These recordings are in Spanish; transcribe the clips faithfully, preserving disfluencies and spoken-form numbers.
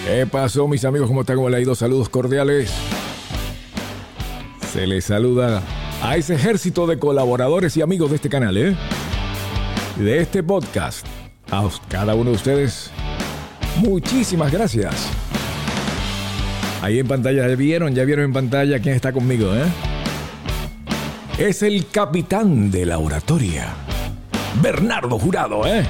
¿Qué pasó, mis amigos? ¿Cómo están? ¿Cómo le ha ido? Saludos cordiales. Se les saluda a ese ejército de colaboradores y amigos de este canal, ¿eh? De este podcast. A cada uno de ustedes, muchísimas gracias. Ahí en pantalla, ¿ya vieron? ¿Ya vieron en pantalla quién está conmigo, eh? Es el capitán de la oratoria, Bernardo Jurado, ¿eh?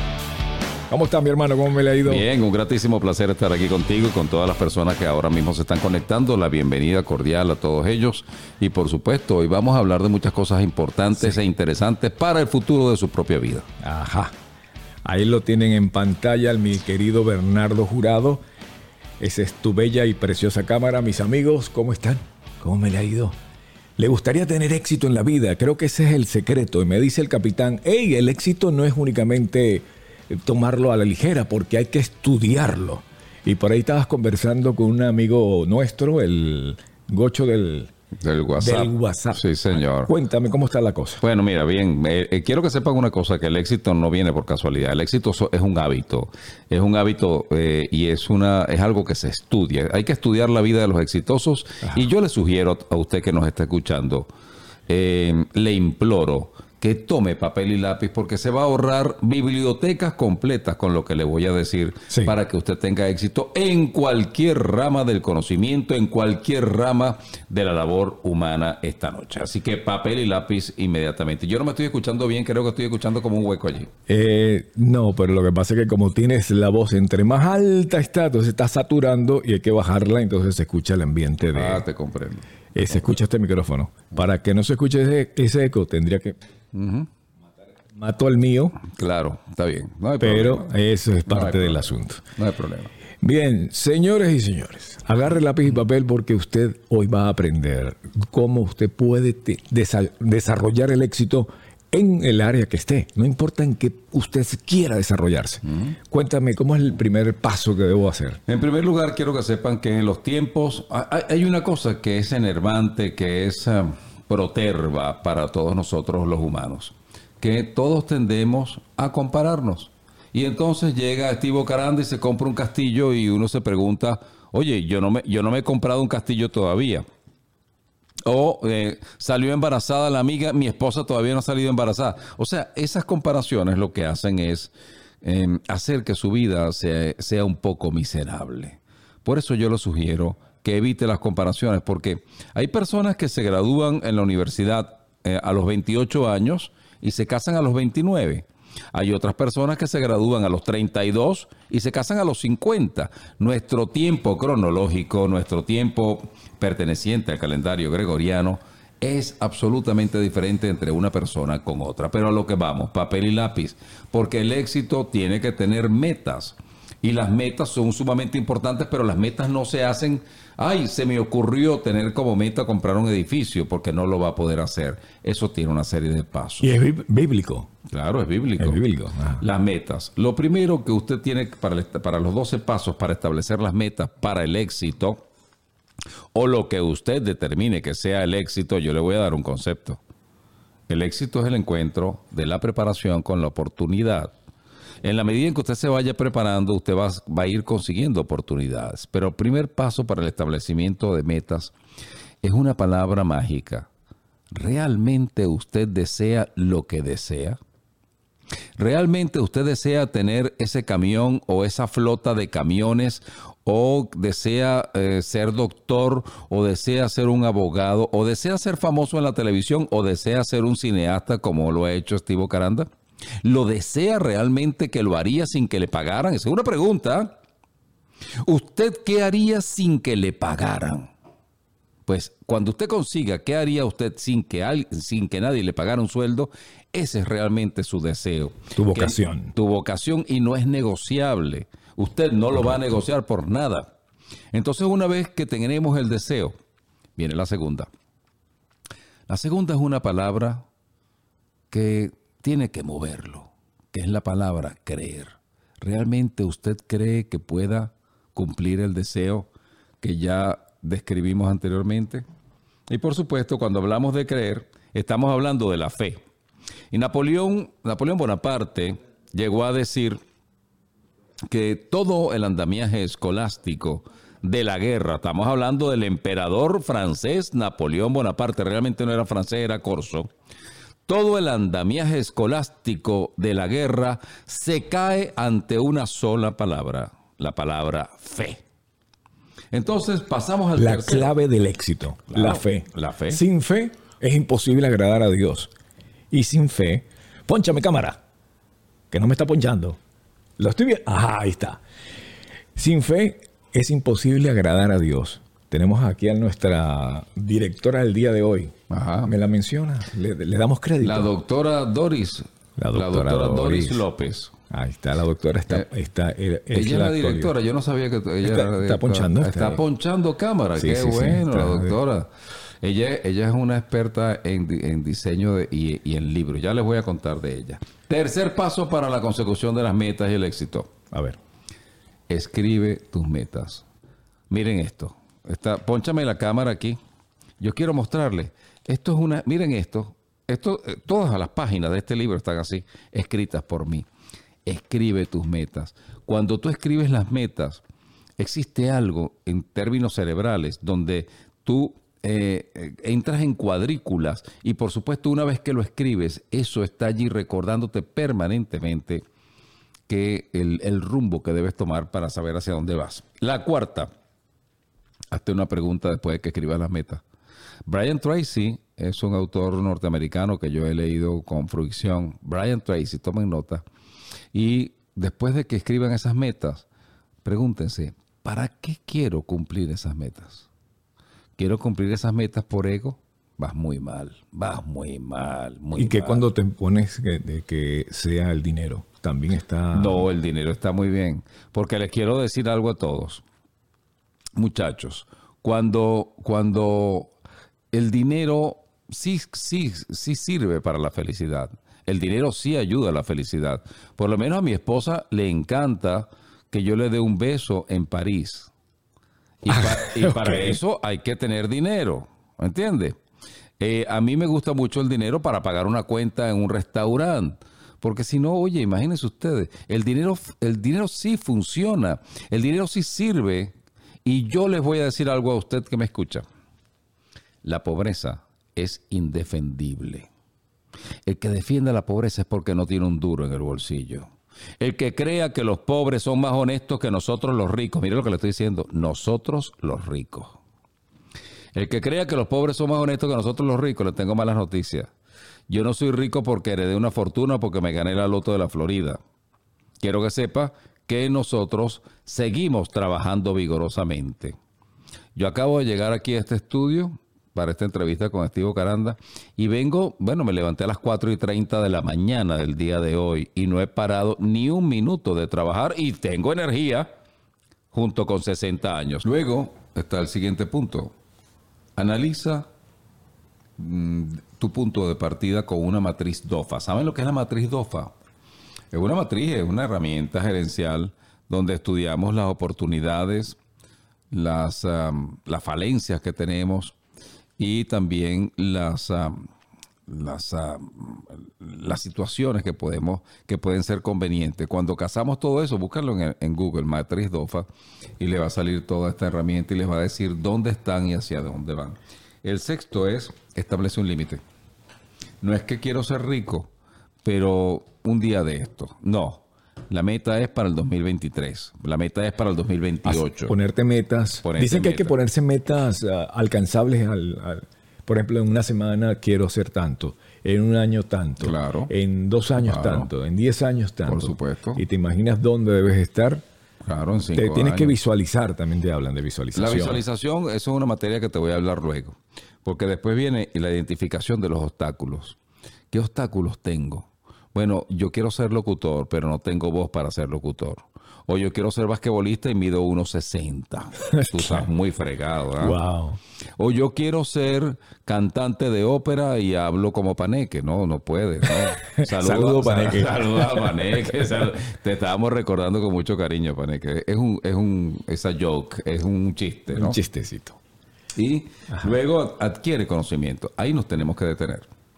¿Cómo está, mi hermano? ¿Cómo me le ha ido? Bien, un gratísimo placer estar aquí contigo y con todas las personas que ahora mismo se están conectando. La bienvenida cordial a todos ellos. Y por supuesto, hoy vamos a hablar de muchas cosas importantes sí. e interesantes para el futuro de su propia vida. Ajá. Ahí lo tienen en pantalla, mi querido Bernardo Jurado. Esa es tu bella y preciosa cámara. Mis amigos, ¿cómo están? ¿Cómo me le ha ido? ¿Le gustaría tener éxito en la vida? Creo que ese es el secreto. Y me dice el capitán, hey, el éxito no es únicamente tomarlo a la ligera, porque hay que estudiarlo. Y por ahí estabas conversando con un amigo nuestro, el Gocho del, del, WhatsApp. del WhatsApp. Sí, señor. Cuéntame, ¿cómo está la cosa? Bueno, mira, bien, eh, eh, quiero que sepan una cosa, que el éxito no viene por casualidad. El éxito es un hábito. Es un hábito eh, y es, una, es algo que se estudia. Hay que estudiar la vida de los exitosos. Ajá. Y yo le sugiero a usted que nos está escuchando, eh, le imploro que tome papel y lápiz, porque se va a ahorrar bibliotecas completas con lo que le voy a decir, sí. para que usted tenga éxito en cualquier rama del conocimiento, en cualquier rama de la labor humana esta noche. Así que papel y lápiz inmediatamente. Yo no me estoy escuchando bien, creo que estoy escuchando como un hueco allí. Eh, no, pero lo que pasa es que como tienes la voz entre más alta está, entonces está saturando y hay que bajarla, entonces se escucha el ambiente de... Ah, te comprendo. Eh, se escucha este micrófono. Para que no se escuche ese, ese eco, tendría que... Uh-huh. Mato al mío. Claro, está bien. No hay pero problema. Eso es parte no del problema. asunto. No hay problema. Bien, señores y señores, agarre lápiz y papel porque usted hoy va a aprender cómo usted puede te- desa- desarrollar el éxito en el área que esté. No importa en qué usted quiera desarrollarse. Uh-huh. Cuéntame, ¿cómo es el primer paso que debo hacer? En primer lugar, quiero que sepan que en los tiempos hay, hay una cosa que es enervante, que es uh, proterva para todos nosotros los humanos, que todos tendemos a compararnos. Y entonces llega Steve Caranda y se compra un castillo y uno se pregunta, oye, yo no me, yo no me he comprado un castillo todavía. O eh, salió embarazada la amiga, mi esposa todavía no ha salido embarazada. O sea, esas comparaciones lo que hacen es eh, hacer que su vida sea, sea un poco miserable. Por eso yo le sugiero que evite las comparaciones, porque hay personas que se gradúan en la universidad eh, a los veintiocho años y se casan a los veintinueve. Hay otras personas que se gradúan a los treinta y dos y se casan a los cincuenta. Nuestro tiempo cronológico, nuestro tiempo perteneciente al calendario gregoriano es absolutamente diferente entre una persona con otra. Pero a lo que vamos, papel y lápiz, porque el éxito tiene que tener metas. Y las metas son sumamente importantes, pero las metas no se hacen, ay, se me ocurrió tener como meta comprar un edificio, porque no lo va a poder hacer. Eso tiene una serie de pasos. Y es bí- bíblico. Claro, es bíblico. Es bíblico. Ah. Las metas. Lo primero que usted tiene para, el, para los doce pasos para establecer las metas para el éxito, o lo que usted determine que sea el éxito, yo le voy a dar un concepto. El éxito es el encuentro de la preparación con la oportunidad. En la medida en que usted se vaya preparando, usted va, va a ir consiguiendo oportunidades. Pero el primer paso para el establecimiento de metas es una palabra mágica. ¿Realmente usted desea lo que desea? ¿Realmente usted desea tener ese camión o esa flota de camiones? ¿O desea eh, ser doctor? ¿O desea ser un abogado? ¿O desea ser famoso en la televisión? ¿O desea ser un cineasta como lo ha hecho Steve Caranda? ¿Lo desea realmente que lo haría sin que le pagaran? Esa es una pregunta. ¿Usted qué haría sin que le pagaran? Pues cuando usted consiga qué haría usted sin que, al, sin que nadie le pagara un sueldo, ese es realmente su deseo. Tu vocación. Que, tu vocación y no es negociable. Usted no lo va a negociar por nada. Entonces, una vez que tenemos el deseo, viene la segunda. La segunda es una palabra que tiene que moverlo, que es la palabra creer. ¿Realmente usted cree que pueda cumplir el deseo que ya describimos anteriormente? Y por supuesto, cuando hablamos de creer, estamos hablando de la fe. Y Napoleón, Napoleón Bonaparte llegó a decir que todo el andamiaje escolástico de la guerra, estamos hablando del emperador francés Napoleón Bonaparte, realmente no era francés, era corso, todo el andamiaje escolástico de la guerra se cae ante una sola palabra, la palabra fe. Entonces pasamos al La tercero. clave del éxito, Claro, la fe. la fe. Sin fe es imposible agradar a Dios. Y sin fe, pónchame cámara, que no me está ponchando. Lo estoy viendo. Ajá, ahí está. Sin fe es imposible agradar a Dios. Tenemos aquí a nuestra directora del día de hoy. Ajá. ¿Me la menciona? Le, le damos crédito. La doctora Doris. La doctora Doris. Doris. López. Ahí está, la doctora está... Eh, está es Ella es la directora, yo no sabía que ella Está- era la está directora. ponchando, está Está ahí. ponchando cámara, Sí, qué sí, sí, bueno, está la ahí. doctora. Ella, ella es una experta en, di- en diseño de- y, y en libros. Ya les voy a contar de ella. Tercer paso para la consecución de las metas y el éxito. A ver. Escribe tus metas. Miren esto. Está, pónchame la cámara aquí. Yo quiero mostrarles. Esto es una... Miren esto. Esto, eh, todas las páginas de este libro están así, escritas por mí. Escribe tus metas. Cuando tú escribes las metas, existe algo en términos cerebrales donde tú eh, eh, entras en cuadrículas y por supuesto una vez que lo escribes, eso está allí recordándote permanentemente que el, el rumbo que debes tomar para saber hacia dónde vas. La cuarta, hazte una pregunta después de que escribas las metas. Brian Tracy es un autor norteamericano que yo he leído con fruición. Brian Tracy, tomen nota. Y después de que escriban esas metas, pregúntense, ¿para qué quiero cumplir esas metas? ¿Quiero cumplir esas metas por ego? Vas muy mal, vas muy mal, muy Y que mal. cuando te pones que, de que sea el dinero, también está... No, el dinero está muy bien. Porque les quiero decir algo a todos. Muchachos, cuando, cuando el dinero sí, sí, sí sirve para la felicidad. El dinero sí ayuda a la felicidad. Por lo menos a mi esposa le encanta que yo le dé un beso en París. Y, pa- y para Ok. eso hay que tener dinero. ¿Entiendes? Eh, a mí me gusta mucho el dinero para pagar una cuenta en un restaurante. Porque si no, oye, imagínense ustedes, el dinero, el dinero sí funciona. El dinero sí sirve. Y yo les voy a decir algo a usted que me escucha. La pobreza es indefendible. El que defiende la pobreza es porque no tiene un duro en el bolsillo. El que crea que los pobres son más honestos que nosotros los ricos. Mire lo que le estoy diciendo. Nosotros los ricos. El que crea que los pobres son más honestos que nosotros los ricos, le tengo malas noticias. Yo no soy rico porque heredé una fortuna o porque me gané la loto de la Florida. Quiero que sepa que nosotros seguimos trabajando vigorosamente. Yo acabo de llegar aquí a este estudio para esta entrevista con Steve Caranda y vengo, bueno, me levanté a las cuatro y treinta de la mañana del día de hoy y no he parado ni un minuto de trabajar y tengo energía junto con sesenta años. Luego está el siguiente punto. Analiza mm, tu punto de partida con una matriz DOFA. ¿Saben lo que es la matriz DOFA? Es una matriz, es una herramienta gerencial donde estudiamos las oportunidades, las, um, las falencias que tenemos y también las, um, las, um, las situaciones que, podemos, que pueden ser convenientes. Cuando casamos todo eso, búscalo en, en Google, matriz DOFA, y le va a salir toda esta herramienta y les va a decir dónde están y hacia dónde van. El sexto es, establece un límite. No es que quiero ser rico, pero un día de esto. No. La meta es para el dos mil veintitrés. La meta es para el dos mil veintiocho. Ponerte metas. Ponerte Dicen que hay que metas. ponerse metas ah, alcanzables. Al, al- por ejemplo, en una semana quiero hacer tanto. En un año tanto. Claro. En dos años Claro. tanto. En diez años tanto. Por supuesto. Y te imaginas dónde debes estar. Claro, en cinco Te tienes años. que visualizar. También te hablan de La visualización. visualización, eso es una materia que te voy a hablar luego. Porque después viene la identificación de los obstáculos. ¿Qué obstáculos tengo? Bueno, yo quiero ser locutor, pero no tengo voz para ser locutor. O yo quiero ser basquetbolista y mido uno sesenta. Tú estás muy fregado, ¿verdad? Wow. O yo quiero ser cantante de ópera y hablo como Paneque. No, no puede. No. Saludo, Paneque. Saluda a Paneque. Sal- Te estábamos recordando con mucho cariño, Paneque. Es un, es un, esa joke, es un chiste, ¿no? Un chistecito. Y luego adquiere conocimiento. Ahí nos tenemos que detener.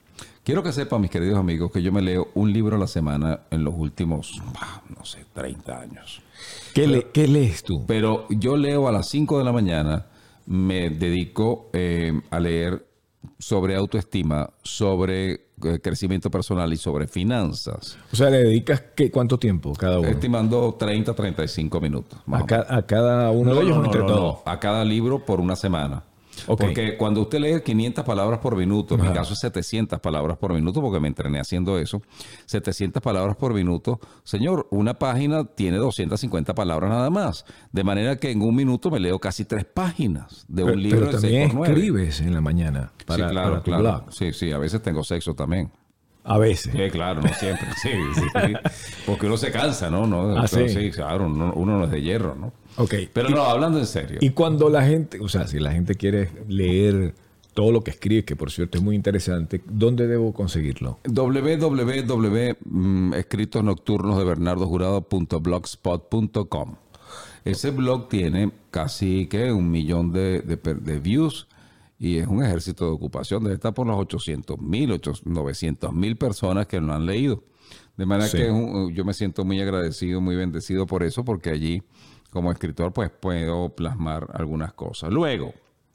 Quiero que sepan, mis queridos amigos, que yo me leo un libro a la semana en los últimos, no sé, treinta años. ¿Qué, pero, le, ¿Qué lees tú? Pero yo leo a las cinco de la mañana, me dedico eh, a leer sobre autoestima, sobre eh, crecimiento personal y sobre finanzas. O sea, ¿le dedicas qué, cuánto tiempo cada uno? Estimando treinta, treinta y cinco minutos. A, ca a cada uno no, de ellos no, no, entre no, todos. no. A cada libro por una semana. Okay. Porque cuando usted lee quinientas palabras por minuto, en Ajá. mi caso es setecientas palabras por minuto, porque me entrené haciendo eso, setecientas palabras por minuto, señor, una página tiene doscientas cincuenta palabras nada más. De manera que en un minuto me leo casi tres páginas de un pero, libro pero de también seis por nueve. Escribes en la mañana para, sí, claro, para tu claro. blog. Sí, sí, a veces tengo sexo también. A veces. Sí, claro, no siempre. Sí, sí, sí. Porque uno se cansa, ¿no? ¿No? Ah, sí. sí, claro, uno, uno no es de hierro, ¿no? Ok. Pero y, no, hablando en serio. Y cuando la gente, o sea, si la gente quiere leer todo lo que escribe, que por cierto es muy interesante, ¿dónde debo conseguirlo? w w w punto escritos nocturnos de bernardo jurado punto blogspot punto com. Ese blog tiene casi que un millón de, de, de views y es un ejército de ocupación. Debe estar por los ochocientos mil, novecientos mil personas que lo han leído. De manera sí. que es un, yo me siento muy agradecido, muy bendecido por eso, porque allí como escritor pues puedo plasmar algunas cosas. Luego,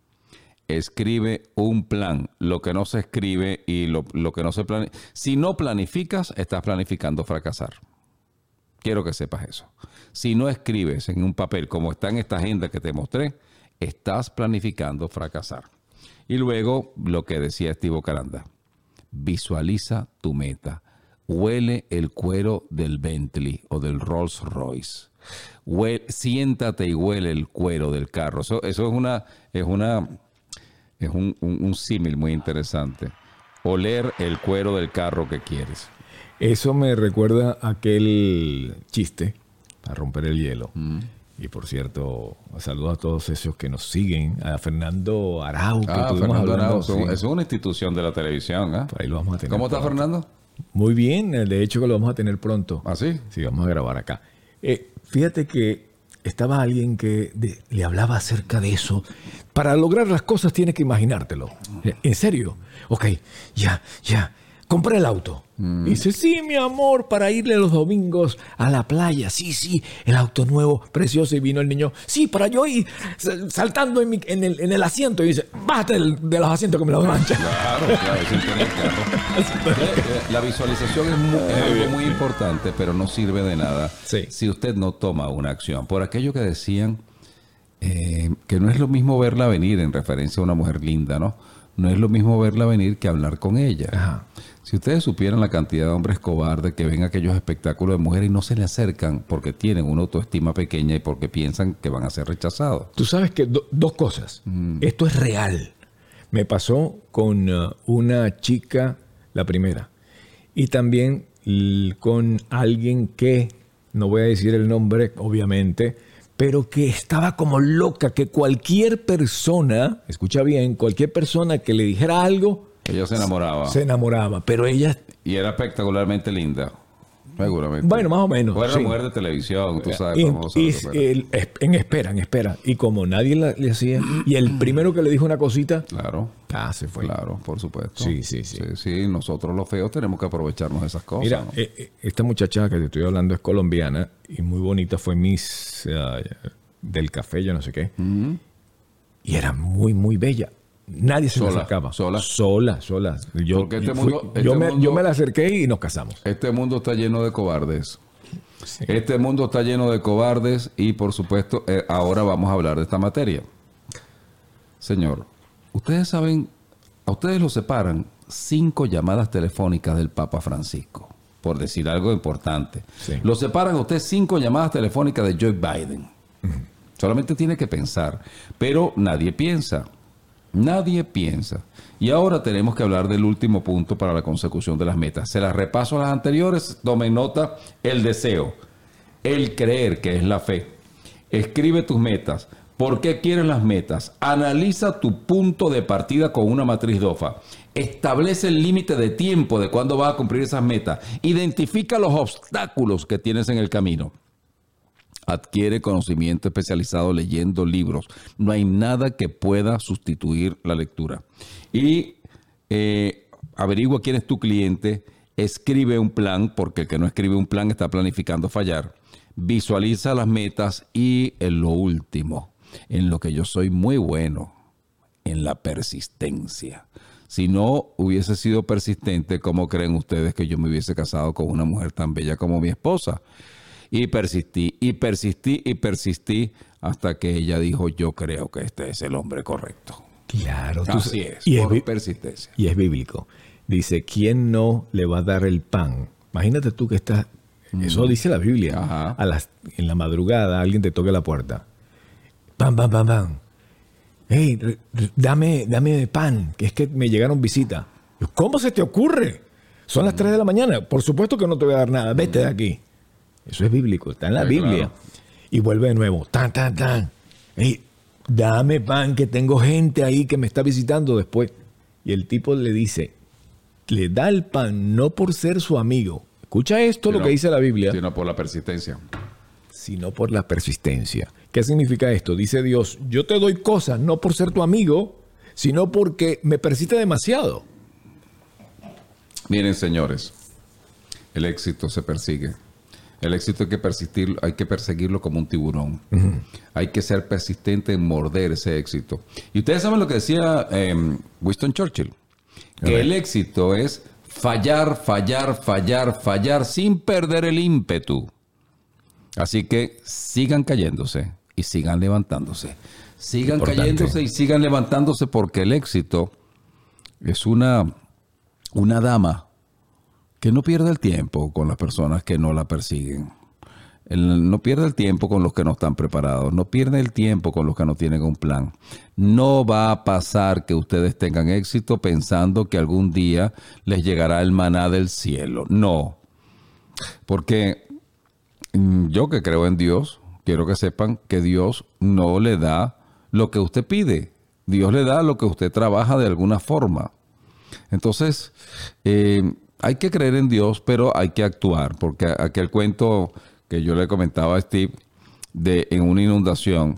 escribe un plan. Lo que no se escribe y lo, lo que no se planifica. Si no planificas, estás planificando fracasar. Quiero que sepas eso. Si no escribes en un papel, como está en esta agenda que te mostré, estás planificando fracasar. Y luego, lo que decía Steve Caranda, visualiza tu meta. Huele el cuero del Bentley o del Rolls Royce. Huele, siéntate y huele el cuero del carro. Eso, eso es una... Es una Es un, un, un símil muy interesante. Oler el cuero del carro que quieres. Eso me recuerda a aquel chiste para romper el hielo. Mm. Y por cierto, saludos a todos esos que nos siguen. A Fernando Arau. Que ah, Fernando Arau. Sí. Es una institución de la televisión. ¿eh? Ahí lo vamos a tener. ¿Cómo está pronto. Fernando? Muy bien. De hecho, que lo vamos a tener pronto. ¿Ah, sí? Sí, vamos a grabar acá. Eh, fíjate que estaba alguien que de, le hablaba acerca de eso. Para lograr las cosas tienes que imaginártelo. ¿En serio? Ok, ya, ya. Compré el auto. Mm. Dice, sí, mi amor, para irle los domingos a la playa. Sí, sí, el auto nuevo, precioso. Y vino el niño, sí, para yo ir saltando en, mi, en, el, en el asiento. Y dice, bájate de los asientos que me los mancha. Claro, claro, es el La visualización es, muy, es algo muy importante, pero no sirve de nada sí. si usted no toma una acción. Por aquello que decían, eh, que no es lo mismo verla venir, en referencia a una mujer linda, ¿no? No es lo mismo verla venir que hablar con ella. Ajá. Si ustedes supieran la cantidad de hombres cobardes que ven aquellos espectáculos de mujeres y no se le acercan porque tienen una autoestima pequeña y porque piensan que van a ser rechazados. Tú sabes que do, dos cosas. Mm. Esto es real. Me pasó con uh, una chica, la primera, y también l- con alguien que, no voy a decir el nombre, obviamente, pero que estaba como loca, que cualquier persona, escucha bien, cualquier persona que le dijera algo... Ella se enamoraba. Se enamoraba, pero ella... Y era espectacularmente linda, seguramente. Bueno, más o menos. Fue una sí. mujer de televisión, tú sabes. Y, famosa, y, el, en espera, en espera. Y como nadie la, le hacía, y el primero que le dijo una cosita... Claro. Ah, se fue. Claro, por supuesto. Sí, sí, sí. Sí, sí, nosotros los feos tenemos que aprovecharnos de esas cosas. Mira, ¿no? eh, esta muchacha que te estoy hablando es colombiana y muy bonita, fue Miss uh, del café, yo no sé qué. Uh-huh. Y era muy, muy bella. Nadie se sola, le acercaba. Sola. Sola, sola. Yo, este fui, mundo, este yo, me, mundo, yo me la acerqué y nos casamos. Este mundo está lleno de cobardes. Sí. Este mundo está lleno de cobardes y, por supuesto, eh, ahora vamos a hablar de esta materia. Señor, ustedes saben, a ustedes los separan cinco llamadas telefónicas del Papa Francisco, por decir algo importante. Sí. Los separan a ustedes cinco llamadas telefónicas de Joe Biden. Uh-huh. Solamente tiene que pensar, pero nadie piensa. Nadie piensa. Y ahora tenemos que hablar del último punto para la consecución de las metas. Se las repaso a las anteriores. Tomen nota. El deseo. El creer, que es la fe. Escribe tus metas. ¿Por qué quieres las metas? Analiza tu punto de partida con una matriz DOFA. Establece el límite de tiempo de cuándo vas a cumplir esas metas. Identifica los obstáculos que tienes en el camino. Adquiere conocimiento especializado leyendo libros. No hay nada que pueda sustituir la lectura. Y eh, averigua quién es tu cliente, escribe un plan, porque el que no escribe un plan está planificando fallar. Visualiza las metas y en lo último, en lo que yo soy muy bueno, en la persistencia. Si no hubiese sido persistente, ¿cómo creen ustedes que yo me hubiese casado con una mujer tan bella como mi esposa? Y persistí, y persistí, y persistí hasta que ella dijo, yo creo que este es el hombre correcto. Claro. Así es, y por es persistencia. Y es bíblico. Dice, ¿quién no le va a dar el pan? Imagínate tú que estás... Mm. Eso dice la Biblia. A las, en la madrugada alguien te toca la puerta. Pam, pam, pam, pam. Hey, dame, dame pan, que es que me llegaron visitas. ¿Cómo se te ocurre? Son las tres de la mañana. Por supuesto que no te voy a dar nada. Vete de aquí. Eso es bíblico. Está en la sí, Biblia. Claro. Y vuelve de nuevo. Tan, tan, tan. Hey, dame pan, que tengo gente ahí que me está visitando después. Y el tipo le dice, le da el pan no por ser su amigo. Escucha esto, sino, lo que dice la Biblia. Sino por la persistencia. Sino por la persistencia. ¿Qué significa esto? Dice Dios, yo te doy cosas no por ser tu amigo, sino porque me persiste demasiado. Miren, señores, el éxito se persigue. El éxito hay que persistir, hay que perseguirlo como un tiburón. Uh-huh. Hay que ser persistente en morder ese éxito. Y ustedes saben lo que decía eh, Winston Churchill, que el éxito es fallar, fallar, fallar, fallar sin perder el ímpetu. Así que sigan cayéndose y sigan levantándose. Sigan Importante. cayéndose y sigan levantándose, porque el éxito es una, una dama que no pierde el tiempo con las personas que no la persiguen. El, no pierde el tiempo con los que no están preparados. No pierde el tiempo con los que no tienen un plan. No va a pasar que ustedes tengan éxito pensando que algún día les llegará el maná del cielo. No. Porque yo, que creo en Dios, quiero que sepan que Dios no le da lo que usted pide. Dios le da lo que usted trabaja de alguna forma. Entonces, eh, hay que creer en Dios, pero hay que actuar. Porque aquel cuento que yo le comentaba a Steve, de en una inundación,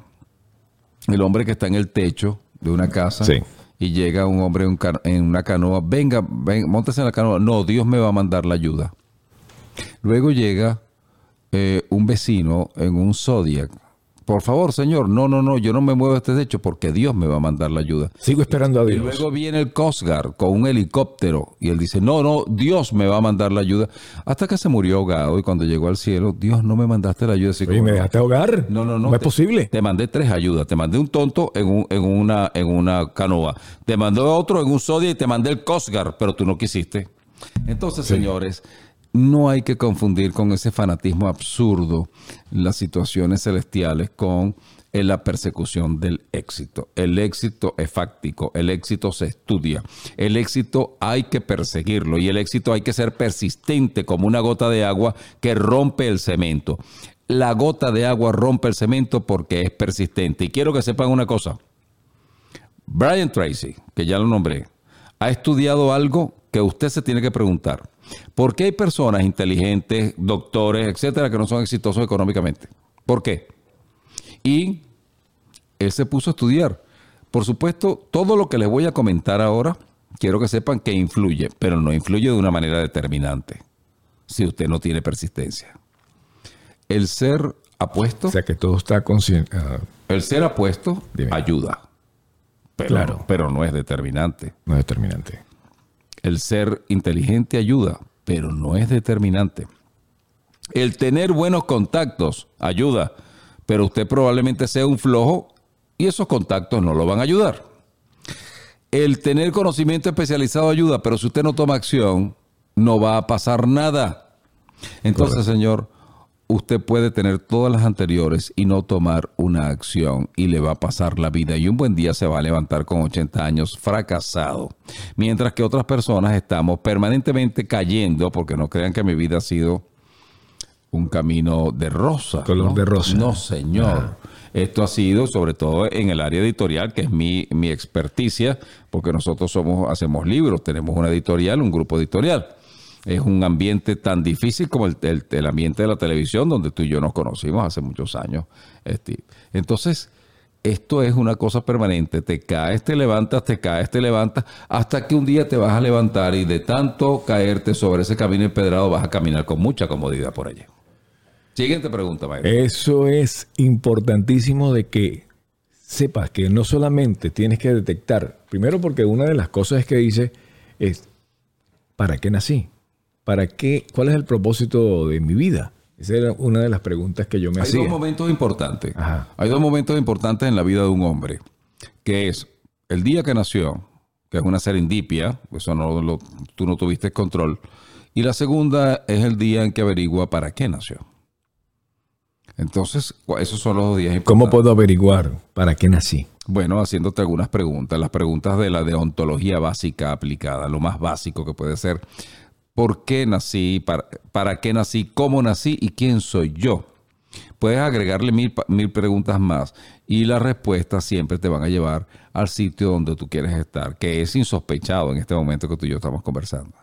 el hombre que está en el techo de una casa, sí, y llega un hombre en, un en una canoa, venga, venga, móntese en la canoa. No, Dios me va a mandar la ayuda. Luego llega eh, un vecino en un Zodiac. Por favor, señor, no, no, no, yo no me muevo de este techo porque Dios me va a mandar la ayuda. Sigo esperando a Dios. Y luego viene el Coast Guard con un helicóptero y él dice, no, no, Dios me va a mandar la ayuda. Hasta que se murió ahogado y cuando llegó al cielo, Dios, no me mandaste la ayuda. Así Oye, ¿me dejaste ahogar? No, no, no. No es te, posible. Te mandé tres ayudas. Te mandé un tonto en, un, en, una, en una canoa. Te mandé otro en un Zodiac y te mandé el Coast Guard, pero tú no quisiste. Entonces, sí, señores, no hay que confundir con ese fanatismo absurdo las situaciones celestiales con en la persecución del éxito. El éxito es fáctico, el éxito se estudia, el éxito hay que perseguirlo y el éxito hay que ser persistente como una gota de agua que rompe el cemento. La gota de agua rompe el cemento porque es persistente. Y quiero que sepan una cosa. Brian Tracy, que ya lo nombré, ha estudiado algo que usted se tiene que preguntar. ¿Por qué hay personas inteligentes, doctores, etcétera, que no son exitosos económicamente? ¿Por qué? Y él se puso a estudiar. Por supuesto, todo lo que les voy a comentar ahora, quiero que sepan que influye, pero no influye de una manera determinante, si usted no tiene persistencia. El ser apuesto... O sea, que todo está consciente. Uh, el ser apuesto dime. ayuda, pero, claro, pero no es determinante. No es determinante. El ser inteligente ayuda, pero no es determinante. El tener buenos contactos ayuda, pero usted probablemente sea un flojo y esos contactos no lo van a ayudar. El tener conocimiento especializado ayuda, pero si usted no toma acción, no va a pasar nada. Entonces, correcto, señor, usted puede tener todas las anteriores y no tomar una acción y le va a pasar la vida. Y un buen día se va a levantar con ochenta años fracasado. Mientras que otras personas estamos permanentemente cayendo, porque no crean que mi vida ha sido un camino de rosa. Color ¿no? de rosa. No, señor. Ah. Esto ha sido, sobre todo en el área editorial, que es mi, mi experticia, porque nosotros somos, hacemos libros, tenemos una editorial, un grupo editorial. Es un ambiente tan difícil como el, el, el ambiente de la televisión, donde tú y yo nos conocimos hace muchos años, Steve. Entonces, esto es una cosa permanente. Te caes, te levantas, te caes, te levantas, hasta que un día te vas a levantar y de tanto caerte sobre ese camino empedrado vas a caminar con mucha comodidad por allí. Siguiente pregunta, maestro. Eso es importantísimo de que sepas que no solamente tienes que detectar, primero porque una de las cosas que dice es, ¿para qué nací? ¿Para qué? ¿Cuál es el propósito de mi vida? Esa era una de las preguntas que yo me Hay hacía. Hay dos momentos importantes. Ajá. Hay dos momentos importantes en la vida de un hombre, que es el día que nació, que es una serendipia, eso no lo, tú no tuviste control, y la segunda es el día en que averigua para qué nació. Entonces, esos son los dos días importantes. ¿Cómo puedo averiguar para qué nací? Bueno, haciéndote algunas preguntas, las preguntas de la deontología básica aplicada, lo más básico que puede ser. ¿Por qué nací? ¿Para, para qué nací? ¿Cómo nací? ¿Y quién soy yo? Puedes agregarle mil, mil preguntas más y las respuestas siempre te van a llevar al sitio donde tú quieres estar, que es insospechado en este momento que tú y yo estamos conversando.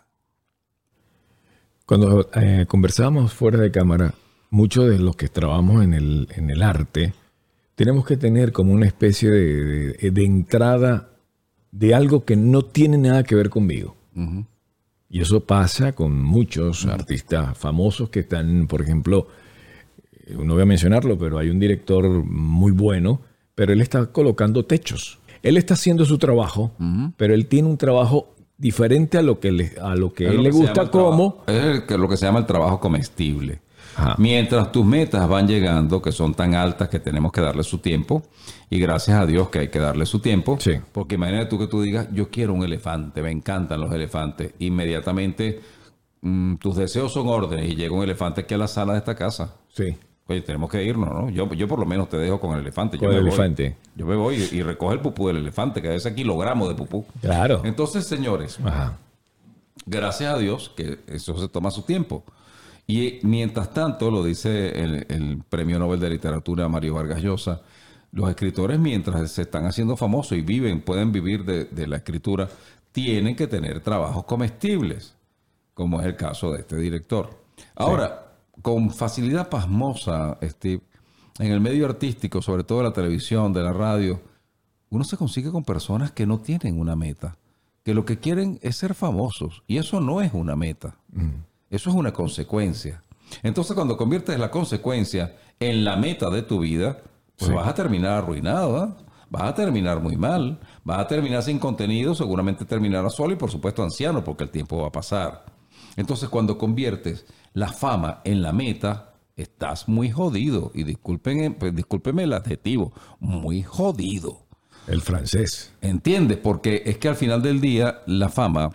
Cuando eh, conversábamos fuera de cámara, muchos de los que trabajamos en el, en el arte, tenemos que tener como una especie de, de, de entrada de algo que no tiene nada que ver conmigo. Uh-huh. Y eso pasa con muchos uh-huh. artistas famosos que están, por ejemplo, no voy a mencionarlo, pero hay un director muy bueno, pero él está colocando techos. Él está haciendo su trabajo, uh-huh. pero él tiene un trabajo diferente a lo que, le, a lo que a él lo le que gusta como... Es el, lo que se llama el trabajo comestible. Ajá. Mientras tus metas van llegando, que son tan altas que tenemos que darle su tiempo, y gracias a Dios que hay que darle su tiempo, sí. Porque imagínate tú que tú digas, yo quiero un elefante, me encantan los elefantes, inmediatamente mmm, tus deseos son órdenes y llega un elefante aquí a la sala de esta casa. Sí. Oye, tenemos que irnos, ¿no? Yo, yo por lo menos te dejo con el elefante. Yo con el me elefante. Voy, yo me voy y, y recoge el pupú del elefante, que es ese kilogramo de pupú. Claro. Entonces, señores, ajá. Gracias a Dios que eso se toma su tiempo. Y mientras tanto, lo dice el, el Premio Nobel de Literatura Mario Vargas Llosa, los escritores mientras se están haciendo famosos y viven, pueden vivir de, de la escritura, tienen que tener trabajos comestibles, como es el caso de este director. Ahora, sí. Con facilidad pasmosa, Steve, en el medio artístico, sobre todo de la televisión, de la radio, uno se consigue con personas que no tienen una meta, que lo que quieren es ser famosos, y eso no es una meta. Mm. Eso es una consecuencia. Entonces, cuando conviertes la consecuencia en la meta de tu vida, pues sí. Vas a terminar arruinado, ¿eh? Vas a terminar muy mal, vas a terminar sin contenido, seguramente terminarás solo y, por supuesto, anciano, porque el tiempo va a pasar. Entonces, cuando conviertes la fama en la meta, estás muy jodido. Y disculpen, pues, discúlpenme el adjetivo, muy jodido. El francés. ¿Entiendes? Porque es que al final del día, la fama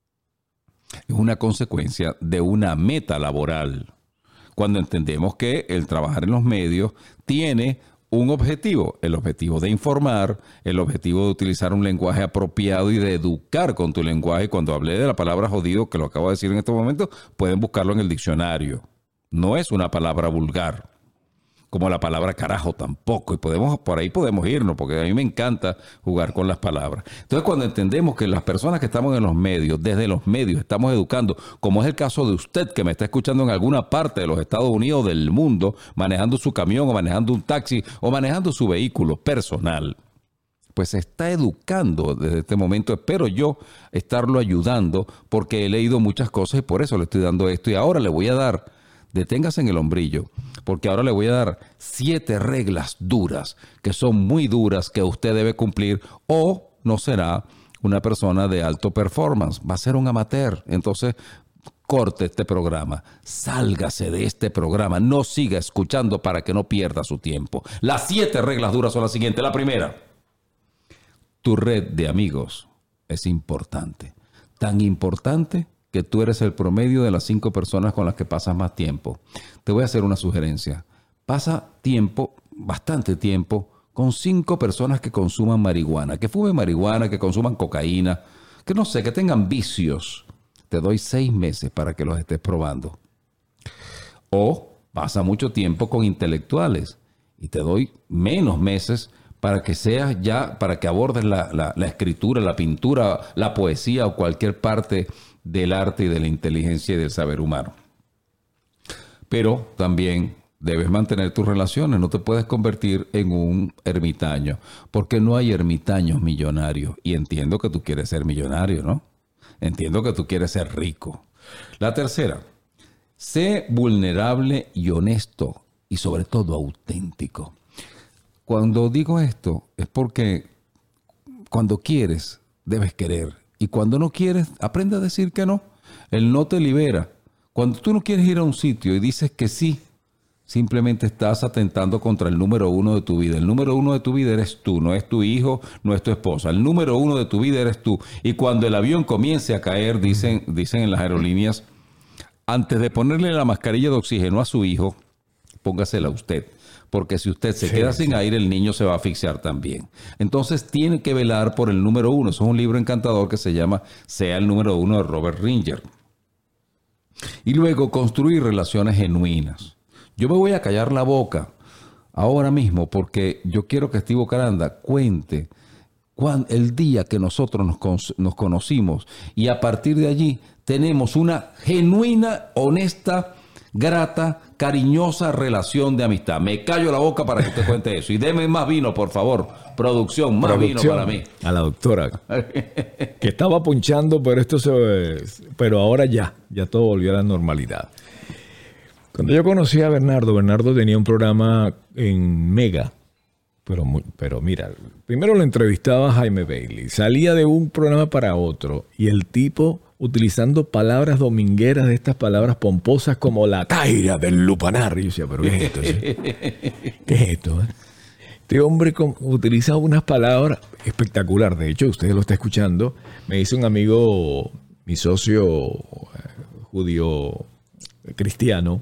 es una consecuencia de una meta laboral. Cuando entendemos que el trabajar en los medios tiene un objetivo, el objetivo de informar, el objetivo de utilizar un lenguaje apropiado y de educar con tu lenguaje. Cuando hablé de la palabra jodido, que lo acabo de decir en este momento, pueden buscarlo en el diccionario. No es una palabra vulgar, como la palabra carajo tampoco, y podemos por ahí podemos irnos, porque a mí me encanta jugar con las palabras. Entonces, cuando entendemos que las personas que estamos en los medios, desde los medios, estamos educando, como es el caso de usted que me está escuchando en alguna parte de los Estados Unidos del mundo, manejando su camión o manejando un taxi o manejando su vehículo personal, pues se está educando desde este momento. Espero yo estarlo ayudando, porque he leído muchas cosas y por eso le estoy dando esto. Y ahora le voy a dar, deténgase en el hombrillo, porque ahora le voy a dar siete reglas duras, que son muy duras, que usted debe cumplir, o no será una persona de alto performance, va a ser un amateur. Entonces, corte este programa, sálgase de este programa, no siga escuchando para que no pierda su tiempo. Las siete reglas duras son las siguientes. La primera, tu red de amigos es importante, tan importante que tú eres el promedio de las cinco personas con las que pasas más tiempo. Te voy a hacer una sugerencia. Pasa tiempo, bastante tiempo, con cinco personas que consuman marihuana, que fumen marihuana, que consuman cocaína, que no sé, que tengan vicios. Te doy seis meses para que los estés probando. O pasa mucho tiempo con intelectuales y te doy menos meses para que seas ya, para que abordes la, la, la escritura, la pintura, la poesía o cualquier parte del arte y de la inteligencia y del saber humano. Pero también debes mantener tus relaciones, no te puedes convertir en un ermitaño, porque no hay ermitaños millonarios. Y entiendo que tú quieres ser millonario, ¿no? Entiendo que tú quieres ser rico. La tercera, sé vulnerable y honesto y sobre todo auténtico. Cuando digo esto es porque cuando quieres, debes querer. Y cuando no quieres, aprende a decir que no. El no te libera. Cuando tú no quieres ir a un sitio y dices que sí, simplemente estás atentando contra el número uno de tu vida. El número uno de tu vida eres tú, no es tu hijo, no es tu esposa. El número uno de tu vida eres tú. Y cuando el avión comience a caer, dicen, dicen en las aerolíneas, antes de ponerle la mascarilla de oxígeno a su hijo, póngasela a usted. Porque si usted se sí, queda sin sí. aire, el niño se va a asfixiar también. Entonces tiene que velar por el número uno. Eso es un libro encantador que se llama Sea el número uno de Robert Ringer. Y luego construir relaciones genuinas. Yo me voy a callar la boca ahora mismo porque yo quiero que Steve Ocaranda cuente cuán, el día que nosotros nos, con, nos conocimos y a partir de allí tenemos una genuina, honesta, grata, cariñosa relación de amistad. Me callo la boca para que usted cuente eso. Y deme más vino, por favor. Producción, más Producción, vino para mí. A la doctora. Que estaba punchando, pero esto se... Pero ahora ya, ya todo volvió a la normalidad. Cuando yo conocí a Bernardo, Bernardo tenía un programa en Mega. Pero, pero mira, primero lo entrevistaba Jaime Bailey. Salía de un programa para otro. Y el tipo... utilizando palabras domingueras, de estas palabras pomposas como la taira del lupanar. Y yo decía, pero ¿qué es esto? ¿Qué es esto? Este hombre con, utiliza unas palabras espectaculares. De hecho, usted lo está escuchando. Me dice un amigo, mi socio eh, judío cristiano,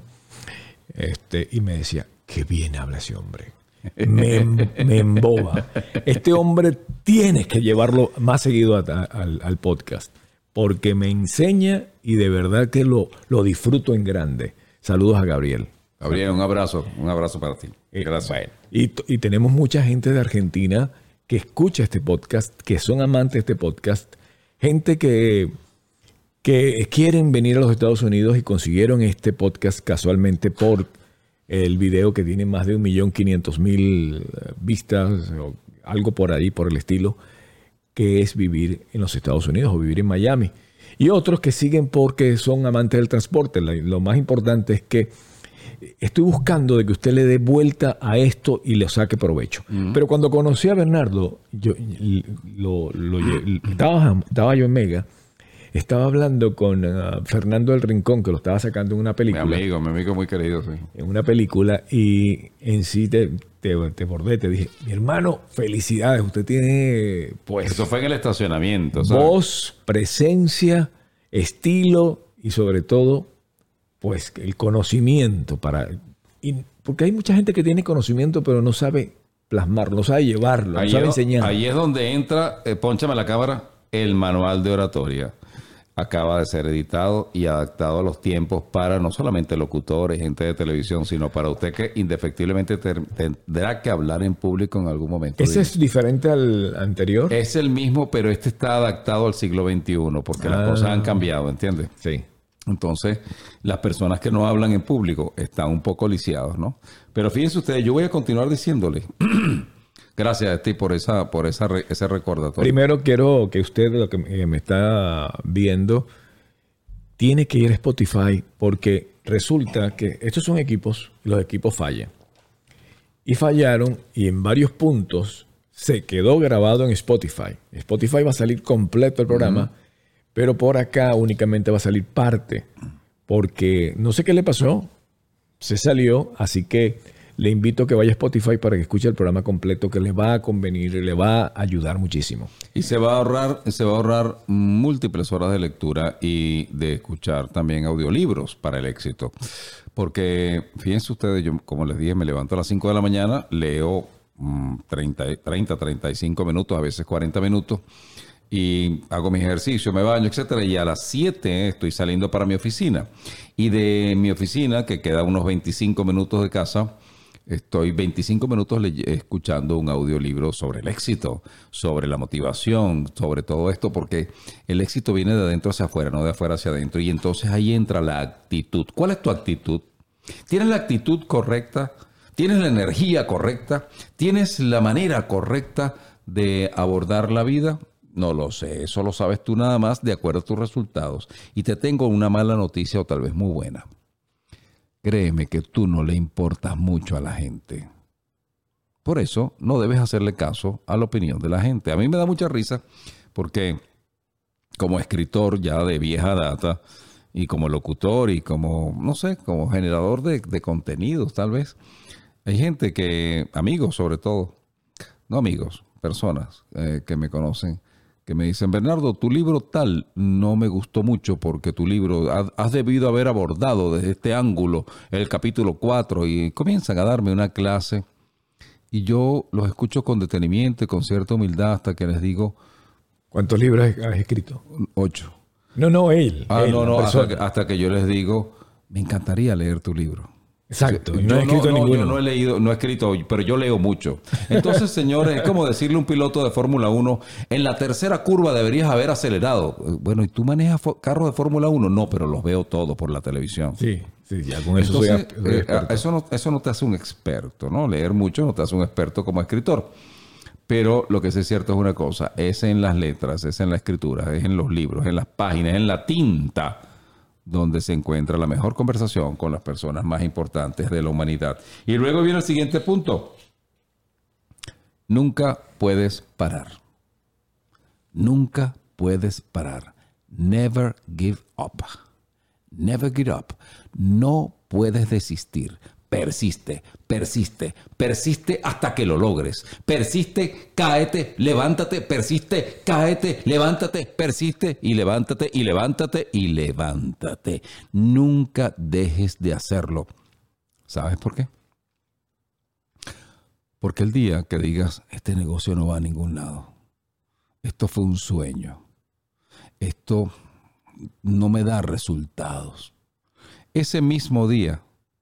este, y me decía, qué bien habla ese hombre. Me, me emboba. Este hombre tienes que llevarlo más seguido a, a, al, al podcast. Porque me enseña y de verdad que lo, lo disfruto en grande. Saludos a Gabriel. Gabriel, un abrazo. Un abrazo para ti. Gracias. Eh, bueno, y, y tenemos mucha gente de Argentina que escucha este podcast, que son amantes de este podcast. Gente que, que quieren venir a los Estados Unidos y consiguieron este podcast casualmente por el video que tiene más de un millón quinientos mil vistas o algo por ahí, por el estilo, que es vivir en los Estados Unidos o vivir en Miami. Y otros que siguen porque son amantes del transporte. Lo más importante es que estoy buscando de que usted le dé vuelta a esto y le saque provecho. Uh-huh. Pero cuando conocí a Bernardo, yo, lo, lo, lo, estaba, estaba yo en Mega, estaba hablando con uh, Fernando del Rincón, que lo estaba sacando en una película. Mi amigo, mi amigo muy querido, sí. En una película, y en sí te, te, te bordé, te dije, mi hermano, felicidades, usted tiene, pues... Eso fue en el estacionamiento, ¿sabes? Voz, presencia, estilo y sobre todo, pues, el conocimiento para... Y, porque hay mucha gente que tiene conocimiento, pero no sabe plasmarlo, no sabe llevarlo, ahí no sabe es, enseñar. Ahí es donde entra, eh, pónchame la cámara, el manual de oratoria. Acaba de ser editado y adaptado a los tiempos para no solamente locutores, gente de televisión, sino para usted que indefectiblemente ter- tendrá que hablar en público en algún momento. ¿Ese es diferente al anterior? Es el mismo, pero este está adaptado al siglo veintiuno porque ah. las cosas han cambiado, ¿entiendes? Sí. Entonces, las personas que no hablan en público están un poco lisiados, ¿no? Pero fíjense ustedes, yo voy a continuar diciéndole... Gracias a ti por esa por esa ese recordatorio. Primero quiero que usted, lo que me está viendo, tiene que ir a Spotify porque resulta que estos son equipos, los equipos fallan. Y fallaron y en varios puntos se quedó grabado en Spotify. Spotify va a salir completo el programa, uh-huh. pero por acá únicamente va a salir parte. Porque no sé qué le pasó, se salió, así que... Le invito a que vaya a Spotify para que escuche el programa completo, que le va a convenir y le va a ayudar muchísimo. Y se va a ahorrar, se va a ahorrar múltiples horas de lectura y de escuchar también audiolibros para el éxito. Porque, fíjense ustedes, yo como les dije, me levanto a las cinco de la mañana, leo mmm, treinta, treinta y cinco minutos, a veces cuarenta minutos, y hago mi ejercicio, me baño, etcétera, y a las siete estoy saliendo para mi oficina. Y de mi oficina, que queda unos veinticinco minutos de casa, estoy veinticinco minutos le- escuchando un audiolibro sobre el éxito, sobre la motivación, sobre todo esto, porque el éxito viene de adentro hacia afuera, no de afuera hacia adentro. Y entonces ahí entra la actitud. ¿Cuál es tu actitud? ¿Tienes la actitud correcta? ¿Tienes la energía correcta? ¿Tienes la manera correcta de abordar la vida? No lo sé, eso lo sabes tú nada más de acuerdo a tus resultados. Y te tengo una mala noticia o tal vez muy buena. Créeme que tú no le importas mucho a la gente. Por eso no debes hacerle caso a la opinión de la gente. A mí me da mucha risa porque como escritor ya de vieja data y como locutor y como, no sé, como generador de, de contenidos tal vez, hay gente que, amigos sobre todo, no amigos, personas eh, que me conocen, que me dicen, Bernardo, tu libro tal no me gustó mucho porque tu libro has, has debido haber abordado desde este ángulo el capítulo cuatro y comienzan a darme una clase y yo los escucho con detenimiento y con cierta humildad hasta que les digo... ¿Cuántos libros has escrito? Ocho. No, no, él. Ah, él, no, no, hasta que, hasta que yo les digo, me encantaría leer tu libro. Exacto, yo no he escrito no, ninguno. Yo no he leído, no he escrito, pero yo leo mucho. Entonces, señores, es como decirle a un piloto de Fórmula uno, en la tercera curva deberías haber acelerado. Bueno, ¿y tú manejas carros de Fórmula uno? No, pero los veo todos por la televisión. Sí, sí, ya con eso Entonces, soy, soy experto. Eh, eso, no, eso no te hace un experto, ¿no? Leer mucho no te hace un experto como escritor. Pero lo que sí es cierto es una cosa, es en las letras, es en la escritura, es en los libros, en las páginas, en la tinta, donde se encuentra la mejor conversación con las personas más importantes de la humanidad. Y luego viene el siguiente punto. Nunca puedes parar. Nunca puedes parar. Never give up. Never give up. No puedes desistir. Persiste, persiste, persiste hasta que lo logres. Persiste, cáete, levántate, persiste, cáete, levántate, persiste y levántate y levántate y levántate. Nunca dejes de hacerlo. ¿Sabes por qué? Porque el día que digas, este negocio no va a ningún lado, esto fue un sueño, esto no me da resultados, ese mismo día,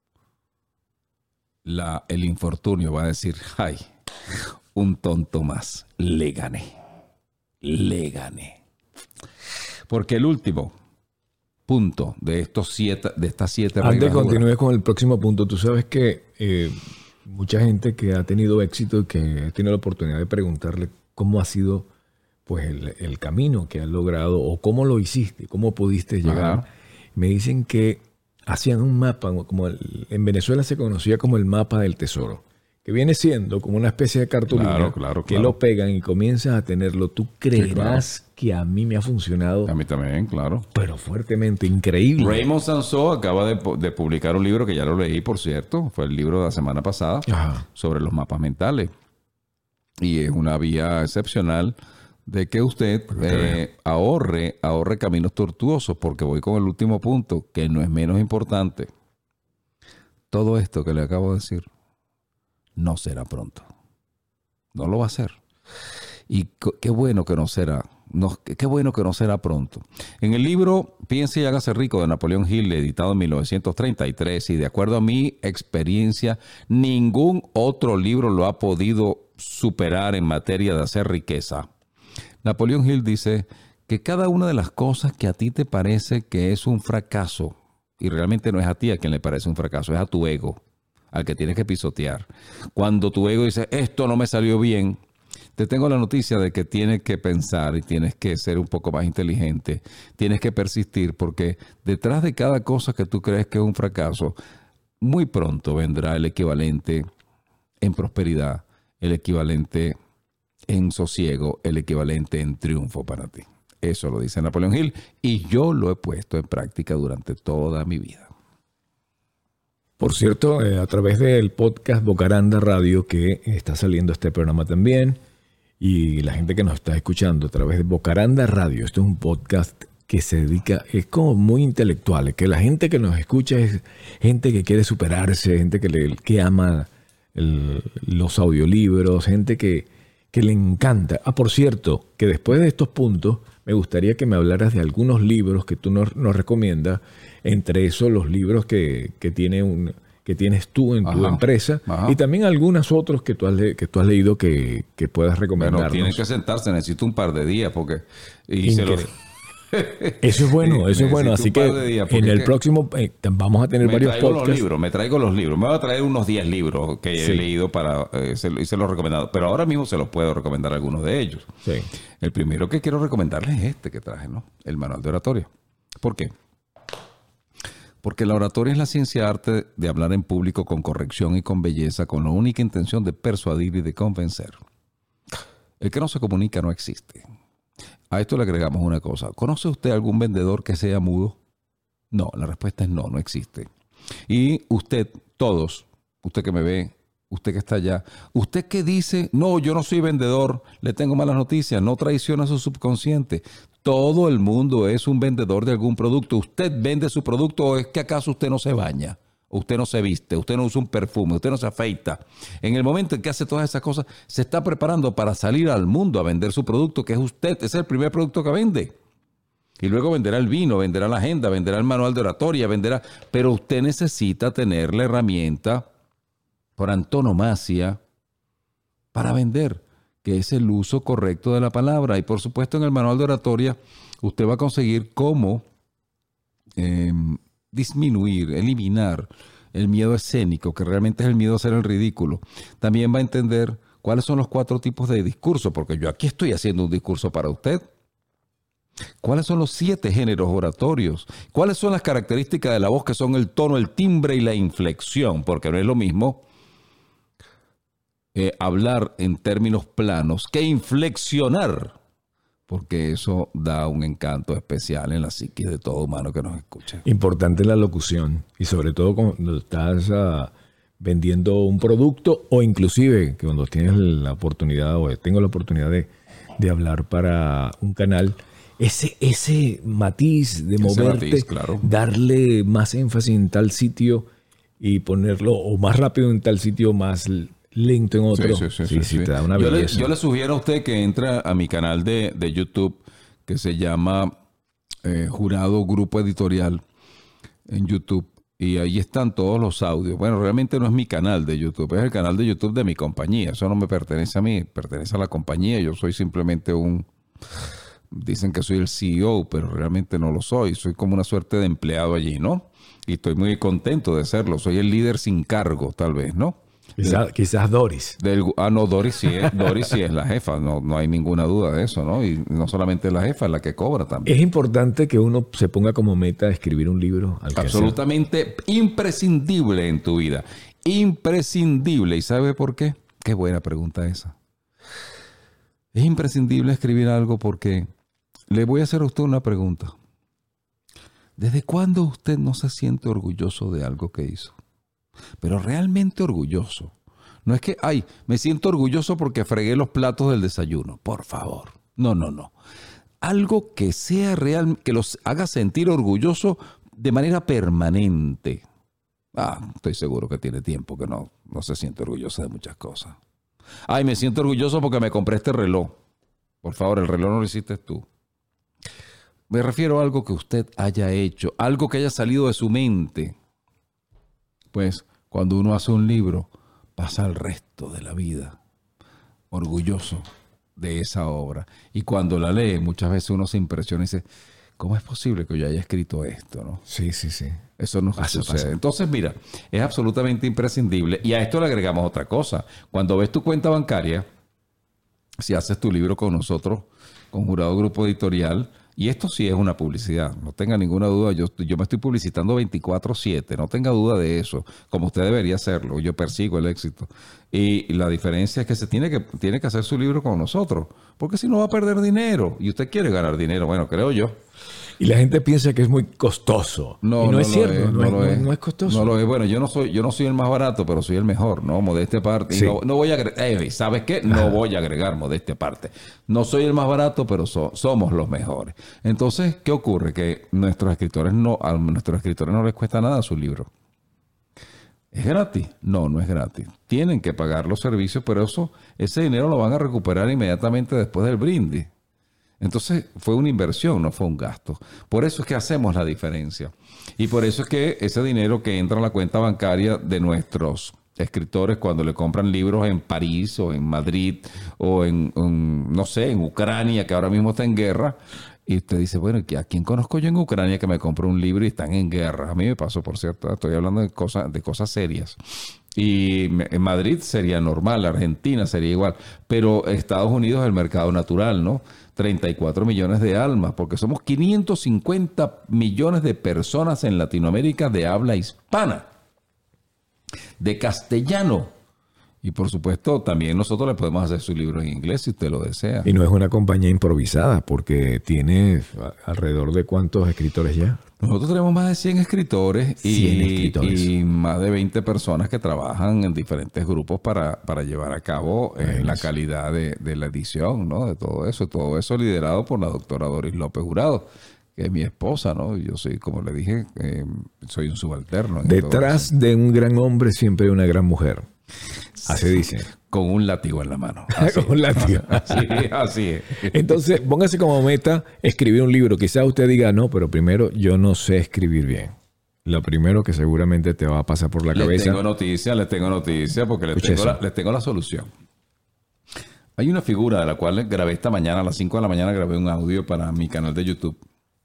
La, el infortunio va a decir, ay, un tonto más, le gané, le gané. Porque el último punto de estos siete, de estas siete reglas. Antes de continuar con el próximo punto, tú sabes que eh, mucha gente que ha tenido éxito y que ha tenido la oportunidad de preguntarle cómo ha sido pues el, el camino que has logrado o cómo lo hiciste, cómo pudiste llegar. Ajá. Me dicen que hacían un mapa, como el, en Venezuela se conocía como el mapa del tesoro, que viene siendo como una especie de cartulina, claro, claro, que claro. lo pegan y comienzas a tenerlo. Tú creerás sí, claro. que a mí me ha funcionado. A mí también, claro. Pero fuertemente, increíble. Raymond Sansó acaba de, de publicar un libro que ya lo leí, por cierto, fue el libro de la semana pasada, Ajá. sobre los mapas mentales. Y es una vía excepcional de que usted eh, ahorre, ahorre caminos tortuosos, porque voy con el último punto, que no es menos importante. Todo esto que le acabo de decir no será pronto. No lo va a ser. Y qué bueno que no será. No, qué bueno que no será pronto. En el libro Piense y hágase rico de Napoleón Hill, editado en mil novecientos treinta y tres, y de acuerdo a mi experiencia, ningún otro libro lo ha podido superar en materia de hacer riqueza. Napoleón Hill dice que cada una de las cosas que a ti te parece que es un fracaso, y realmente no es a ti a quien le parece un fracaso, es a tu ego, al que tienes que pisotear. Cuando tu ego dice, esto no me salió bien, te tengo la noticia de que tienes que pensar y tienes que ser un poco más inteligente, tienes que persistir, porque detrás de cada cosa que tú crees que es un fracaso, muy pronto vendrá el equivalente en prosperidad, el equivalente en sosiego, el equivalente en triunfo para ti. Eso lo dice Napoleón Hill y yo lo he puesto en práctica durante toda mi vida. Por cierto, eh, a través del podcast Bocaranda Radio, que está saliendo este programa también, y la gente que nos está escuchando a través de Bocaranda Radio, este es un podcast que se dedica, es como muy intelectual, que la gente que nos escucha es gente que quiere superarse, gente que, le, que ama el, los audiolibros, gente que que le encanta. Ah, por cierto, que después de estos puntos me gustaría que me hablaras de algunos libros que tú nos, nos recomiendas, entre esos los libros que, que, tiene un, que tienes tú en ajá, tu empresa ajá. y también algunos otros que tú has, le, que tú has leído que, que puedas recomendarnos. Bueno, tienen que sentarse, necesito un par de días porque... Y se los, Eso es bueno, eso es bueno. Así que en el próximo eh, vamos a tener me varios traigo podcasts. Los libros, me traigo los libros. Me voy a traer unos diez libros que sí. he leído para eh, se, y se los he recomendado. Pero ahora mismo se los puedo recomendar a algunos de ellos. Sí. El primero que quiero recomendarles es este que traje, ¿no? El manual de oratoria. ¿Por qué? Porque la oratoria es la ciencia arte de hablar en público con corrección y con belleza, con la única intención de persuadir y de convencer. El que no se comunica no existe. A esto le agregamos una cosa. ¿Conoce usted algún vendedor que sea mudo? No, la respuesta es no, no existe. Y usted, todos, usted que me ve, usted que está allá, usted que dice, no, yo no soy vendedor, le tengo malas noticias, no traiciona a su subconsciente. Todo el mundo es un vendedor de algún producto. ¿Usted vende su producto o es que acaso usted no se baña? Usted no se viste, usted no usa un perfume, usted no se afeita. En el momento en que hace todas esas cosas, se está preparando para salir al mundo a vender su producto, que es usted, es el primer producto que vende. Y luego venderá el vino, venderá la agenda, venderá el manual de oratoria, venderá... Pero usted necesita tener la herramienta por antonomasia para vender, que es el uso correcto de la palabra. Y por supuesto en el manual de oratoria usted va a conseguir cómo... Eh, disminuir, eliminar el miedo escénico, que realmente es el miedo a hacer el ridículo. También va a entender cuáles son los cuatro tipos de discurso, porque yo aquí estoy haciendo un discurso para usted. ¿Cuáles son los siete géneros oratorios? ¿Cuáles son las características de la voz, que son el tono, el timbre y la inflexión? Porque no es lo mismo eh, hablar en términos planos que inflexionar, porque eso da un encanto especial en la psique de todo humano que nos escucha. Importante la locución, y sobre todo cuando estás uh, vendiendo un producto, o inclusive que cuando tienes la oportunidad, o tengo la oportunidad de, de hablar para un canal, ese, ese matiz de ese moverte, matiz, claro. Darle más énfasis en tal sitio y ponerlo o más rápido en tal sitio, más lento en otro. Sí, sí, sí, sí, sí, sí. Te da una yo, belleza. Le, yo le sugiero a usted que entre a mi canal de, de YouTube, que se llama eh, Jurado Grupo Editorial en YouTube, y ahí están todos los audios. Bueno, realmente no es mi canal de YouTube, es el canal de YouTube de mi compañía. Eso no me pertenece a mí, pertenece a la compañía. Yo soy simplemente un... Dicen que soy el C E O, pero realmente no lo soy. Soy como una suerte de empleado allí, ¿no? Y estoy muy contento de serlo. Soy el líder sin cargo, tal vez, ¿no? Quizás, quizás Doris. Del, ah, no, Doris sí es, Doris sí es la jefa, no, no hay ninguna duda de eso, ¿no? Y no solamente la jefa, es la que cobra también. Es importante que uno se ponga como meta escribir un libro. Al Absolutamente imprescindible en tu vida. Imprescindible. ¿Y sabe por qué? Qué buena pregunta esa. Es imprescindible escribir algo porque le voy a hacer a usted una pregunta. ¿Desde cuándo usted no se siente orgulloso de algo que hizo? Pero realmente orgulloso. No es que, ay, me siento orgulloso porque fregué los platos del desayuno. Por favor. No, no, no. Algo que sea real, que los haga sentir orgulloso de manera permanente. Ah, estoy seguro que tiene tiempo que no, no se siente orgulloso de muchas cosas. Ay, me siento orgulloso porque me compré este reloj. Por favor, el reloj no lo hiciste tú. Me refiero a algo que usted haya hecho, algo que haya salido de su mente. Pues cuando uno hace un libro, pasa el resto de la vida orgulloso de esa obra. Y cuando la lee, muchas veces uno se impresiona y dice, ¿cómo es posible que yo haya escrito esto? ¿No? Sí, sí, sí. Eso no pasa, sucede. Pasa. Entonces, mira, es absolutamente imprescindible. Y a esto le agregamos otra cosa. Cuando ves tu cuenta bancaria, si haces tu libro con nosotros, con Jurado Grupo Editorial, y esto sí es una publicidad, no tenga ninguna duda, yo, yo me estoy publicitando veinticuatro siete, no tenga duda de eso, como usted debería hacerlo, yo persigo el éxito. Y la diferencia es que se tiene que, tiene que hacer su libro con nosotros, porque si no va a perder dinero, y usted quiere ganar dinero, bueno, creo yo. Y la gente piensa que es muy costoso. No, y no, no es cierto, es, no, no, es, lo no, es. no es costoso. No lo es. Bueno, yo no soy, yo no soy el más barato, pero soy el mejor, ¿no? Modestia aparte. Sí. No, no voy a agregar, eh, ¿sabes qué? No Ajá. voy a agregar modestia aparte. No soy el más barato, pero so, somos los mejores. Entonces, ¿qué ocurre? Que nuestros escritores no, a nuestros escritores no les cuesta nada su libro. ¿Es gratis? No, no es gratis. Tienen que pagar los servicios, pero eso, ese dinero lo van a recuperar inmediatamente después del brindis. Entonces fue una inversión, no fue un gasto. Por eso es que hacemos la diferencia. Y por eso es que ese dinero que entra a la cuenta bancaria de nuestros escritores cuando le compran libros en París o en Madrid o en, en no sé, en Ucrania, que ahora mismo está en guerra, Y usted dice, bueno, ¿a quién conozco yo en Ucrania que me compró un libro y están en guerra? A mí me pasó, por cierto, estoy hablando de cosas, de cosas serias. Y en Madrid sería normal, Argentina sería igual, pero Estados Unidos es el mercado natural, ¿no? treinta y cuatro millones de almas, porque somos quinientos cincuenta millones de personas en Latinoamérica de habla hispana, de castellano. Y por supuesto, también nosotros le podemos hacer su libro en inglés si usted lo desea. Y no es una compañía improvisada, porque tiene alrededor de cuántos escritores ya. Nosotros tenemos más de cien escritores y, cien escritores. y más de veinte personas que trabajan en diferentes grupos para, para llevar a cabo eh, la calidad de, de la edición, ¿no? De todo eso. Todo eso liderado por la doctora Doris López Jurado, que es mi esposa, ¿no? Yo soy, como le dije, eh, soy un subalterno. Detrás de un gran hombre siempre hay una gran mujer. Así dice. Con un látigo en la mano. Así Con un látigo. Así, así es. Entonces, póngase como meta escribir un libro. Quizás usted diga, no, pero primero yo no sé escribir bien. Lo primero que seguramente te va a pasar por la les cabeza. Les tengo noticias, les tengo noticias porque les tengo, la, les tengo la solución. Hay una figura de la cual grabé esta mañana, a las cinco de la mañana, grabé un audio para mi canal de YouTube,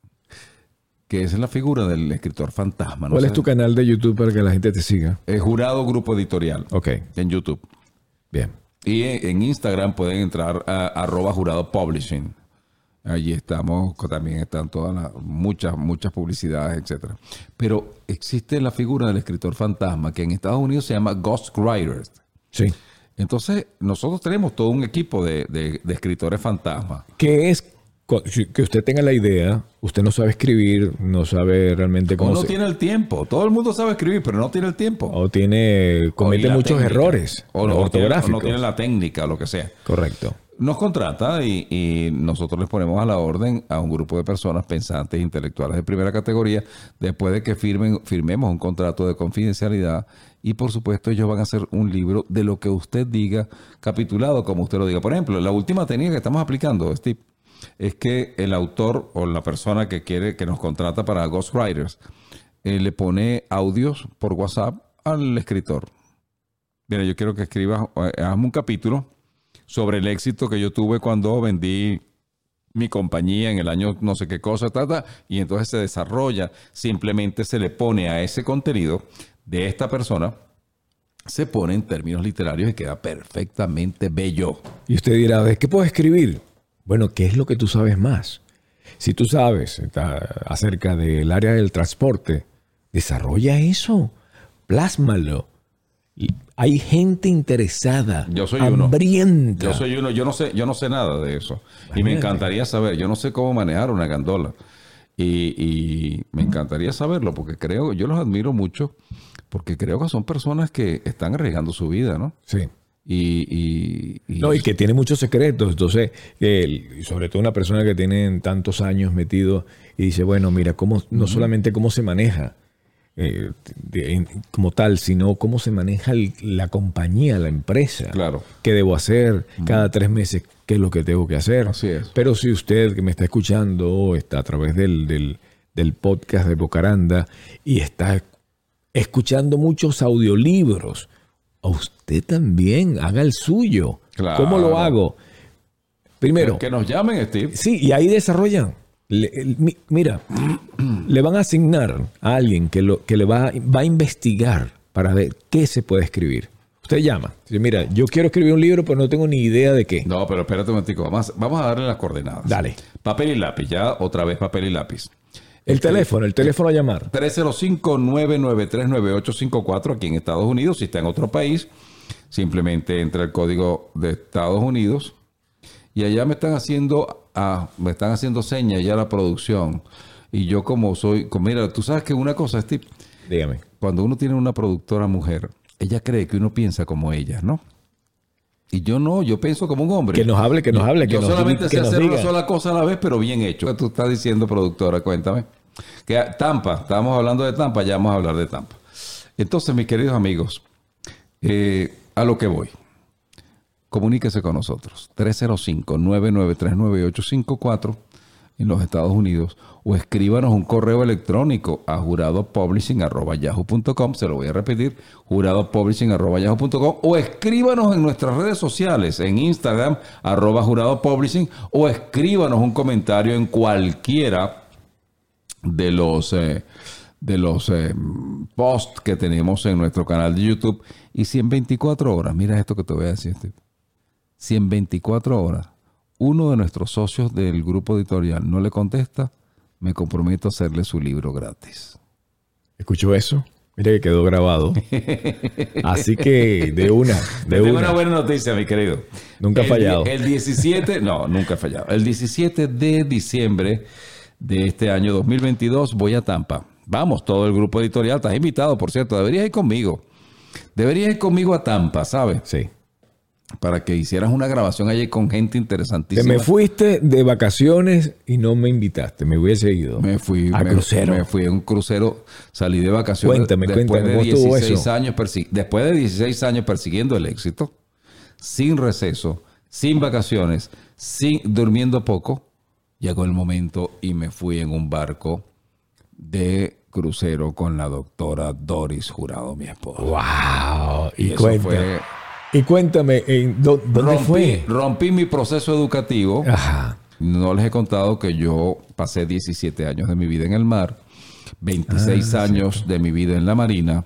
que es la figura del escritor fantasma. ¿No? ¿Cuál sé? es tu canal de YouTube para que la gente te siga? Es Jurado Grupo Editorial. Ok. En YouTube. Bien. Y en Instagram pueden entrar a arroba Jurado Publishing. Allí estamos, también están todas las, muchas, muchas publicidades, etcétera. Pero existe la figura del escritor fantasma, que en Estados Unidos se llama Ghostwriter. Sí. Entonces, nosotros tenemos todo un equipo de, de, de escritores fantasma. ¿Qué es? Que usted tenga la idea, usted no sabe escribir, no sabe realmente cómo... O no se... tiene el tiempo. Todo el mundo sabe escribir, pero no tiene el tiempo. O tiene... comete o muchos técnica. errores o no, ortográficos. O no tiene la técnica, o lo que sea. Correcto. Nos contrata y, y nosotros les ponemos a la orden a un grupo de personas pensantes, intelectuales de primera categoría, después de que firmen, firmemos un contrato de confidencialidad y por supuesto ellos van a hacer un libro de lo que usted diga, capitulado como usted lo diga. Por ejemplo, la última técnica que estamos aplicando, Steve, es que el autor o la persona que quiere, que nos contrata para Ghostwriters, eh, le pone audios por WhatsApp al escritor. Mira, yo quiero que escribas, eh, hazme un capítulo sobre el éxito que yo tuve cuando vendí mi compañía en el año no sé qué cosa, ta, ta, y entonces se desarrolla, simplemente se le pone a ese contenido de esta persona, se pone en términos literarios y queda perfectamente bello. Y usted dirá, ¿de qué puedo escribir? Bueno, ¿qué es lo que tú sabes más? Si tú sabes está, acerca del área del transporte, desarrolla eso, plásmalo. Hay gente interesada, yo soy hambrienta. Uno. Yo soy uno, yo no sé, yo no sé nada de eso. Imagínate. Y me encantaría saber, yo no sé cómo manejar una gandola. Y, y me encantaría saberlo, porque creo, yo los admiro mucho, porque creo que son personas que están arriesgando su vida, ¿no? Sí. Y, y, y, no, y que tiene muchos secretos. Entonces, eh, sobre todo una persona que tiene tantos años metido y dice, bueno, mira, cómo, no uh-huh. solamente cómo se maneja eh, de, como tal, sino cómo se maneja el, la compañía, la empresa. Claro. ¿Qué debo hacer uh-huh. cada tres meses? ¿Qué es lo que tengo que hacer? Así es. Pero si usted que me está escuchando está a través del, del, del podcast de Bocaranda y está escuchando muchos audiolibros, a usted también haga el suyo. Claro. ¿Cómo lo hago? Primero. Que nos llamen, Steve. Sí, y ahí desarrollan. Le, mi, mira, le van a asignar a alguien que, lo, que le va, va a investigar para ver qué se puede escribir. Usted llama. Dice, mira, yo quiero escribir un libro, pero no tengo ni idea de qué. No, pero espérate un momentico. Vamos, vamos a darle las coordenadas. Dale. Papel y lápiz. Ya otra vez papel y lápiz. El este, teléfono, el teléfono a llamar. tres cero cinco, nueve nueve tres, nueve ocho cinco cuatro aquí en Estados Unidos. Si está en otro país, simplemente entra el código de Estados Unidos. Y allá me están haciendo, ah, me están haciendo señas ya la producción. Y yo como soy, como, mira, tú sabes que una cosa, Steve. Dígame. Cuando uno tiene una productora mujer, ella cree que uno piensa como ella, ¿no? Y yo no, yo pienso como un hombre. Que nos hable, que nos hable, que yo nos solamente que sé nos hacer diga. una sola cosa a la vez, pero bien hecho. ¿Qué tú estás diciendo, productora? Cuéntame. Que Tampa, estábamos hablando de Tampa, ya vamos a hablar de Tampa. Entonces, mis queridos amigos, eh, a lo que voy. Comuníquese con nosotros. tres cero cinco, nueve nueve tres, nueve ocho cinco cuatro. en los Estados Unidos, o escríbanos un correo electrónico a juradopublishing arroba yahoo punto com, se lo voy a repetir, juradopublishing arroba yahoo punto com, o escríbanos en nuestras redes sociales, en Instagram, arroba juradopublishing, o escríbanos un comentario en cualquiera de los, eh, de los eh, posts que tenemos en nuestro canal de YouTube. Y si en veinticuatro horas, mira esto que te voy a decir, si en veinticuatro horas uno de nuestros socios del grupo editorial no le contesta, me comprometo a hacerle su libro gratis. ¿Escuchó eso? Mira que quedó grabado. Así que de una, de Tengo una. una buena noticia, mi querido. Nunca ha el, fallado. El diecisiete, no, nunca ha fallado. El diecisiete de diciembre de este año dos mil veintidós voy a Tampa. Vamos, todo el grupo editorial. Estás invitado, por cierto. Deberías ir conmigo. Deberías ir conmigo a Tampa, ¿sabes? Sí. Para que hicieras una grabación allí con gente interesantísima. Te me fuiste de vacaciones y no me invitaste. Me hubiese ido. Me fui a me, crucero. Me fui a un crucero, salí de vacaciones. Cuéntame, después cuéntame, de ¿cómo estuvo dieciséis eso? años persi- Después de dieciséis años persiguiendo el éxito, sin receso, sin vacaciones, sin durmiendo poco, llegó el momento y me fui en un barco de crucero con la doctora Doris Jurado, mi esposa. ¡Wow! Y, Y eso cuéntame. fue... Y cuéntame, ¿en dó- ¿dónde rompí, fue? rompí mi proceso educativo. Ajá. No les he contado que yo pasé diecisiete años de mi vida en el mar, veintiséis Ah, años cierto. de mi vida en la marina,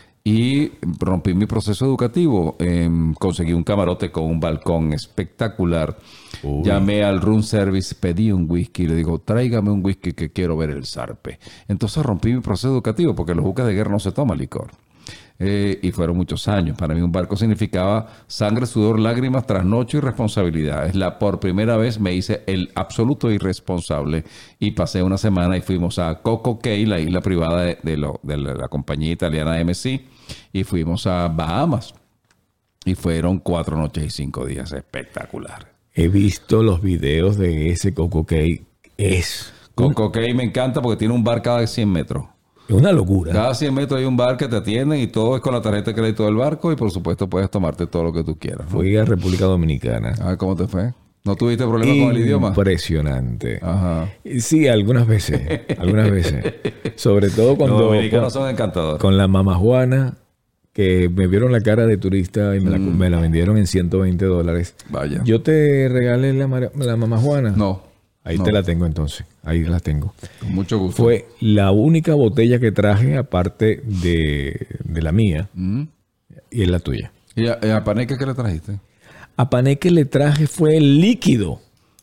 y rompí mi proceso educativo. Eh, conseguí un camarote con un balcón espectacular. Uy. Llamé al room service, pedí un whisky y le digo, tráigame un whisky que quiero ver el zarpe. Entonces rompí mi proceso educativo porque en los buques de guerra no se toma licor. Eh, y fueron muchos años. Para mí un barco significaba sangre, sudor, lágrimas, trasnocho y responsabilidad. Es la por primera vez me hice el absoluto irresponsable y pasé una semana y fuimos a Coco Cay, la isla privada de, de, lo, de la, la compañía italiana M C, y fuimos a Bahamas. Y fueron cuatro noches y cinco días espectacular. He visto los videos de ese Coco Cay. Es Coco Cay me encanta porque tiene un bar cada cien metros. una locura. Cada cien metros hay un bar que te atienden y todo es con la tarjeta de crédito del barco y por supuesto puedes tomarte todo lo que tú quieras, ¿no? Fui a República Dominicana. A ver, ¿cómo te fue? ¿No tuviste problema con el idioma? Impresionante. Ajá. Sí, algunas veces. Algunas veces. Sobre todo cuando... Los dominicanos con, son encantadores. con la mamá Juana, que me vieron la cara de turista y me la, Mm. me la vendieron en ciento veinte dólares. Vaya. Yo te regalé la, mara- la mamá Juana. No. Ahí no. te la tengo entonces. Ahí la tengo. Con mucho gusto. Fue la única botella que traje aparte de, de la mía Mm. y es la tuya. ¿Y a, y a Paneque qué le trajiste? A Paneque le traje fue el líquido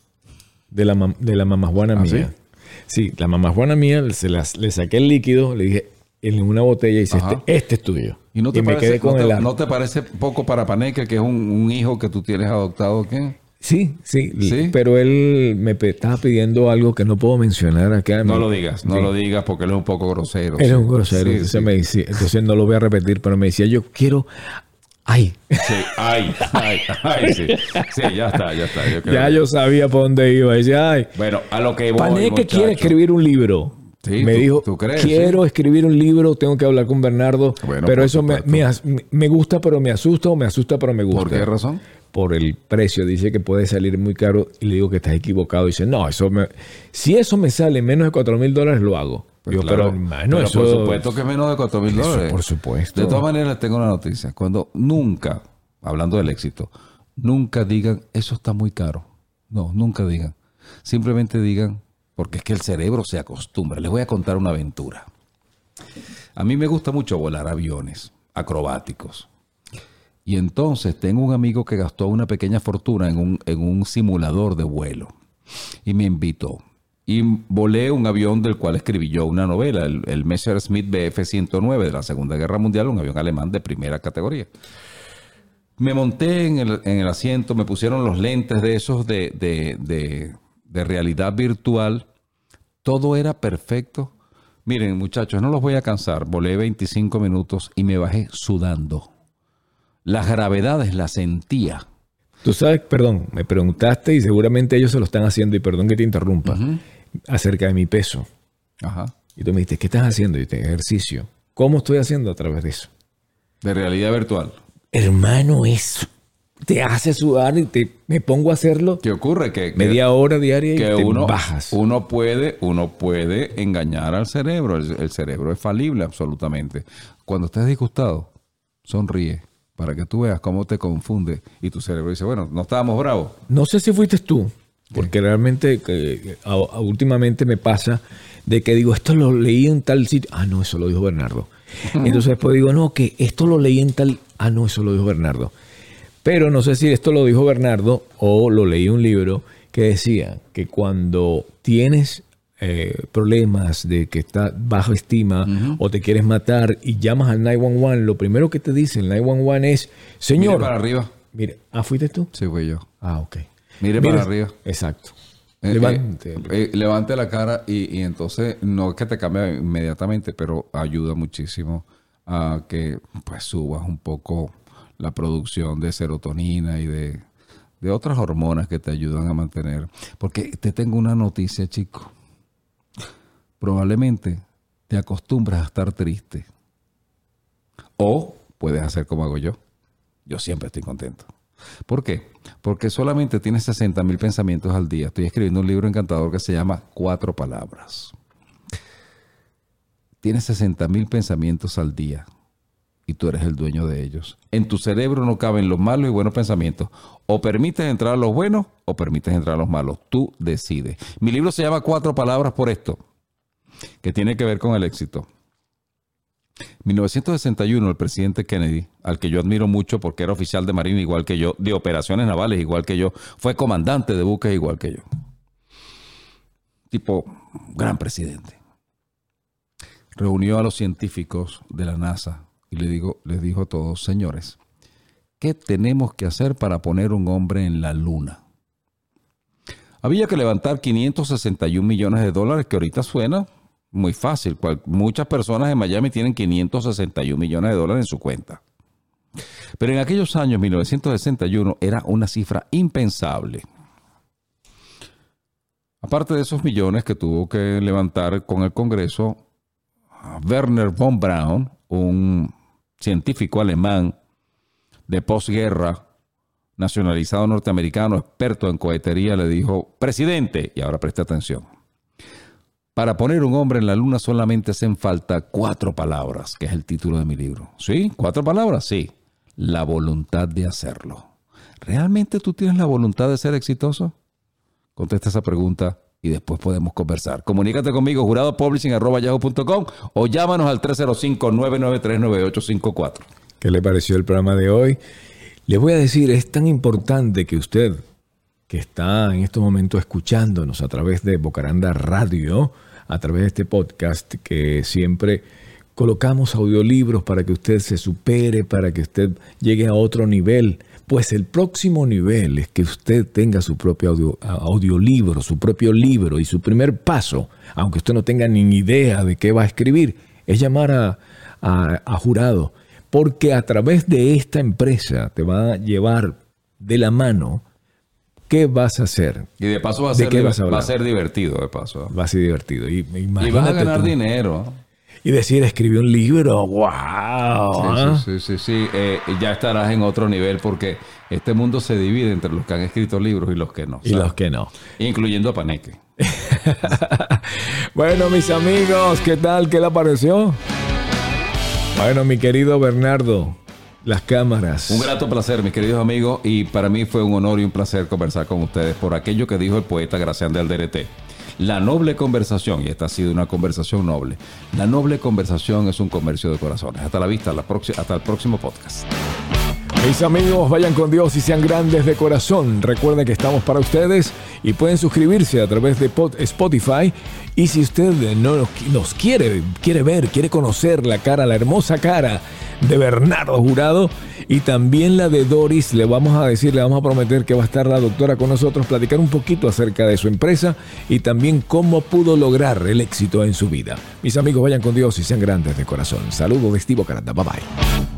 de la, mam- de la mamá Juana ¿Ah, mía. Sí? la mamá Juana mía, se las, le saqué el líquido, le dije en una botella y dice, Ajá. este, este es tuyo. ¿Y no te, me parece, quedé con no, el te, ar- ¿no te parece poco para Paneque, que es un, un hijo que tú tienes adoptado? ¿Qué? Sí, sí, ¿Sí? pero él me pe- estaba pidiendo algo que no puedo mencionar acá. No Me- lo digas, no Sí. lo digas porque él es un poco grosero. Era sí. un grosero. Sí, entonces, sí. me decía, entonces no lo voy a repetir, pero me decía, yo quiero... ¡Ay! Sí, ay, ay, ay, sí. Sí, ya está, ya está. Yo creo Ya que- yo sabía por dónde iba. Decía, ay, Bueno, a lo que voy, Paneque muchacho. quiere escribir un libro. Sí, me ¿tú- dijo, tú crees? quiero Sí. escribir un libro, tengo que hablar con Bernardo. Bueno, pero por eso me, supuesto. me as- me gusta, pero me asusta, o me asusta, pero me gusta. ¿Por qué razón? Por el precio. Dice que puede salir muy caro y le digo que estás equivocado. Dice, no, eso me, si eso me sale menos de cuatro mil dólares, lo hago. Pues Yo, claro, pero hermano, pero eso... por supuesto que es menos de cuatro mil Eso, dólares. por supuesto. De todas maneras, les tengo una noticia. Cuando nunca, hablando del éxito, nunca digan, eso está muy caro. No, nunca digan. Simplemente digan, porque es que el cerebro se acostumbra. Les voy a contar una aventura. A mí me gusta mucho volar aviones acrobáticos. Y entonces tengo un amigo que gastó una pequeña fortuna en un, en un simulador de vuelo. Y me invitó. Y volé un avión del cual escribí yo una novela, el, el Messerschmitt B F ciento nueve de la Segunda Guerra Mundial, un avión alemán de primera categoría. Me monté en el, en el asiento, me pusieron los lentes de esos de, de, de, de realidad virtual. Todo era perfecto. Miren, muchachos, no los voy a cansar. Volé veinticinco minutos y me bajé sudando. Las gravedades las sentía. Tú sabes, perdón, me preguntaste y seguramente ellos se lo están haciendo, y perdón que te interrumpa, Ujú. acerca de mi peso. Ajá. Y tú me dijiste, ¿qué estás haciendo? Y yo te dije, ejercicio. ¿Cómo estoy haciendo a través de eso? De realidad virtual. Hermano, es te hace sudar y te, me pongo a hacerlo. ¿Qué ocurre? Que, que media hora diaria y que te uno, bajas. Uno puede, uno puede engañar al cerebro. El, el cerebro es falible absolutamente. Cuando estés disgustado, sonríe para que tú veas cómo te confunde. Y tu cerebro dice, bueno, no estábamos bravos. No sé si fuiste tú, porque realmente eh, a, a, últimamente me pasa de que digo, esto lo leí en tal sitio. Ah, no, eso lo dijo Bernardo. Entonces después digo, no, que esto lo leí en tal... Ah, no, eso lo dijo Bernardo. Pero no sé si esto lo dijo Bernardo o lo leí en un libro que decía que cuando tienes eh, problemas de que estás bajo estima uh-huh. o te quieres matar y llamas al nueve uno uno, lo primero que te dice el nueve uno uno es, señor... Mire para arriba. Mire, ¿ah, fuiste tú? Sí, fui yo. Ah, ok. Mire, Mire para arriba. Exacto. Eh, levante. Eh, eh, levante la cara y, y entonces no es que te cambie inmediatamente, pero ayuda muchísimo a que pues subas un poco la producción de serotonina y de, de otras hormonas que te ayudan a mantener. Porque te tengo una noticia, chico. Probablemente te acostumbras a estar triste. O puedes hacer como hago yo. Yo siempre estoy contento. ¿Por qué? Porque solamente tienes sesenta mil pensamientos al día. Estoy escribiendo un libro encantador que se llama Cuatro Palabras. Tienes sesenta mil pensamientos al día y tú eres el dueño de ellos. En tu cerebro no caben los malos y buenos pensamientos. O permites entrar a los buenos o permites entrar a los malos. Tú decides. Mi libro se llama Cuatro Palabras por esto, que tiene que ver con el éxito. En mil novecientos sesenta y uno, el presidente Kennedy, al que yo admiro mucho porque era oficial de marina igual que yo, de operaciones navales igual que yo, fue comandante de buques igual que yo. Tipo, gran presidente. Reunió a los científicos de la NASA y le digo, les dijo a todos, señores, ¿qué tenemos que hacer para poner un hombre en la luna? Había que levantar quinientos sesenta y un millones de dólares, que ahorita suena muy fácil. Muchas personas en Miami tienen quinientos sesenta y un millones de dólares en su cuenta. Pero en aquellos años, mil novecientos sesenta y uno, era una cifra impensable. Aparte de esos millones que tuvo que levantar con el Congreso, Wernher von Braun, un científico alemán de posguerra, nacionalizado norteamericano, experto en cohetería, le dijo, presidente, y ahora preste atención, para poner un hombre en la luna solamente hacen falta cuatro palabras, que es el título de mi libro. ¿Sí? ¿Cuatro palabras? Sí. La voluntad de hacerlo. ¿Realmente tú tienes la voluntad de ser exitoso? Contesta esa pregunta y después podemos conversar. Comunícate conmigo, jurado publishing arroba yahoo punto com o llámanos al tres cero cinco, nueve nueve tres, nueve ocho cinco cuatro. ¿Qué le pareció el programa de hoy? Les voy a decir, es tan importante que usted, que está en estos momentos escuchándonos a través de Bocaranda Radio, a través de este podcast, que siempre colocamos audiolibros para que usted se supere, para que usted llegue a otro nivel. Pues el próximo nivel es que usted tenga su propio audio, audiolibro, su propio libro, y su primer paso, aunque usted no tenga ni idea de qué va a escribir, es llamar a, a, a Jurado, porque a través de esta empresa te va a llevar de la mano qué vas a hacer. Y de paso va a, ser, a, va a ser divertido, de paso. Va a ser divertido. Y, y vas a ganar tú, dinero. Y decir, escribí un libro, wow. Sí, sí, sí, sí, sí. Eh, ya estarás en otro nivel porque este mundo se divide entre los que han escrito libros y los que no. Y ¿sabes? Los que no. Incluyendo a Paneque. Bueno, mis amigos, ¿qué tal? ¿Qué le pareció? Bueno, mi querido Bernardo, las cámaras. Un grato placer, mis queridos amigos, y para mí fue un honor y un placer conversar con ustedes por aquello que dijo el poeta Gracián de Alderete. La noble conversación, y esta ha sido una conversación noble, la noble conversación es un comercio de corazones. Hasta la vista, la próxima, hasta el próximo podcast. Mis amigos, vayan con Dios y sean grandes de corazón. Recuerden que estamos para ustedes y pueden suscribirse a través de Spotify. Y si usted no nos quiere, quiere ver, quiere conocer la cara, la hermosa cara de Bernardo Jurado y también la de Doris, le vamos a decir, le vamos a prometer que va a estar la doctora con nosotros, platicar un poquito acerca de su empresa y también cómo pudo lograr el éxito en su vida. Mis amigos, vayan con Dios y sean grandes de corazón. Saludos de Steve Bocaranda. Bye bye.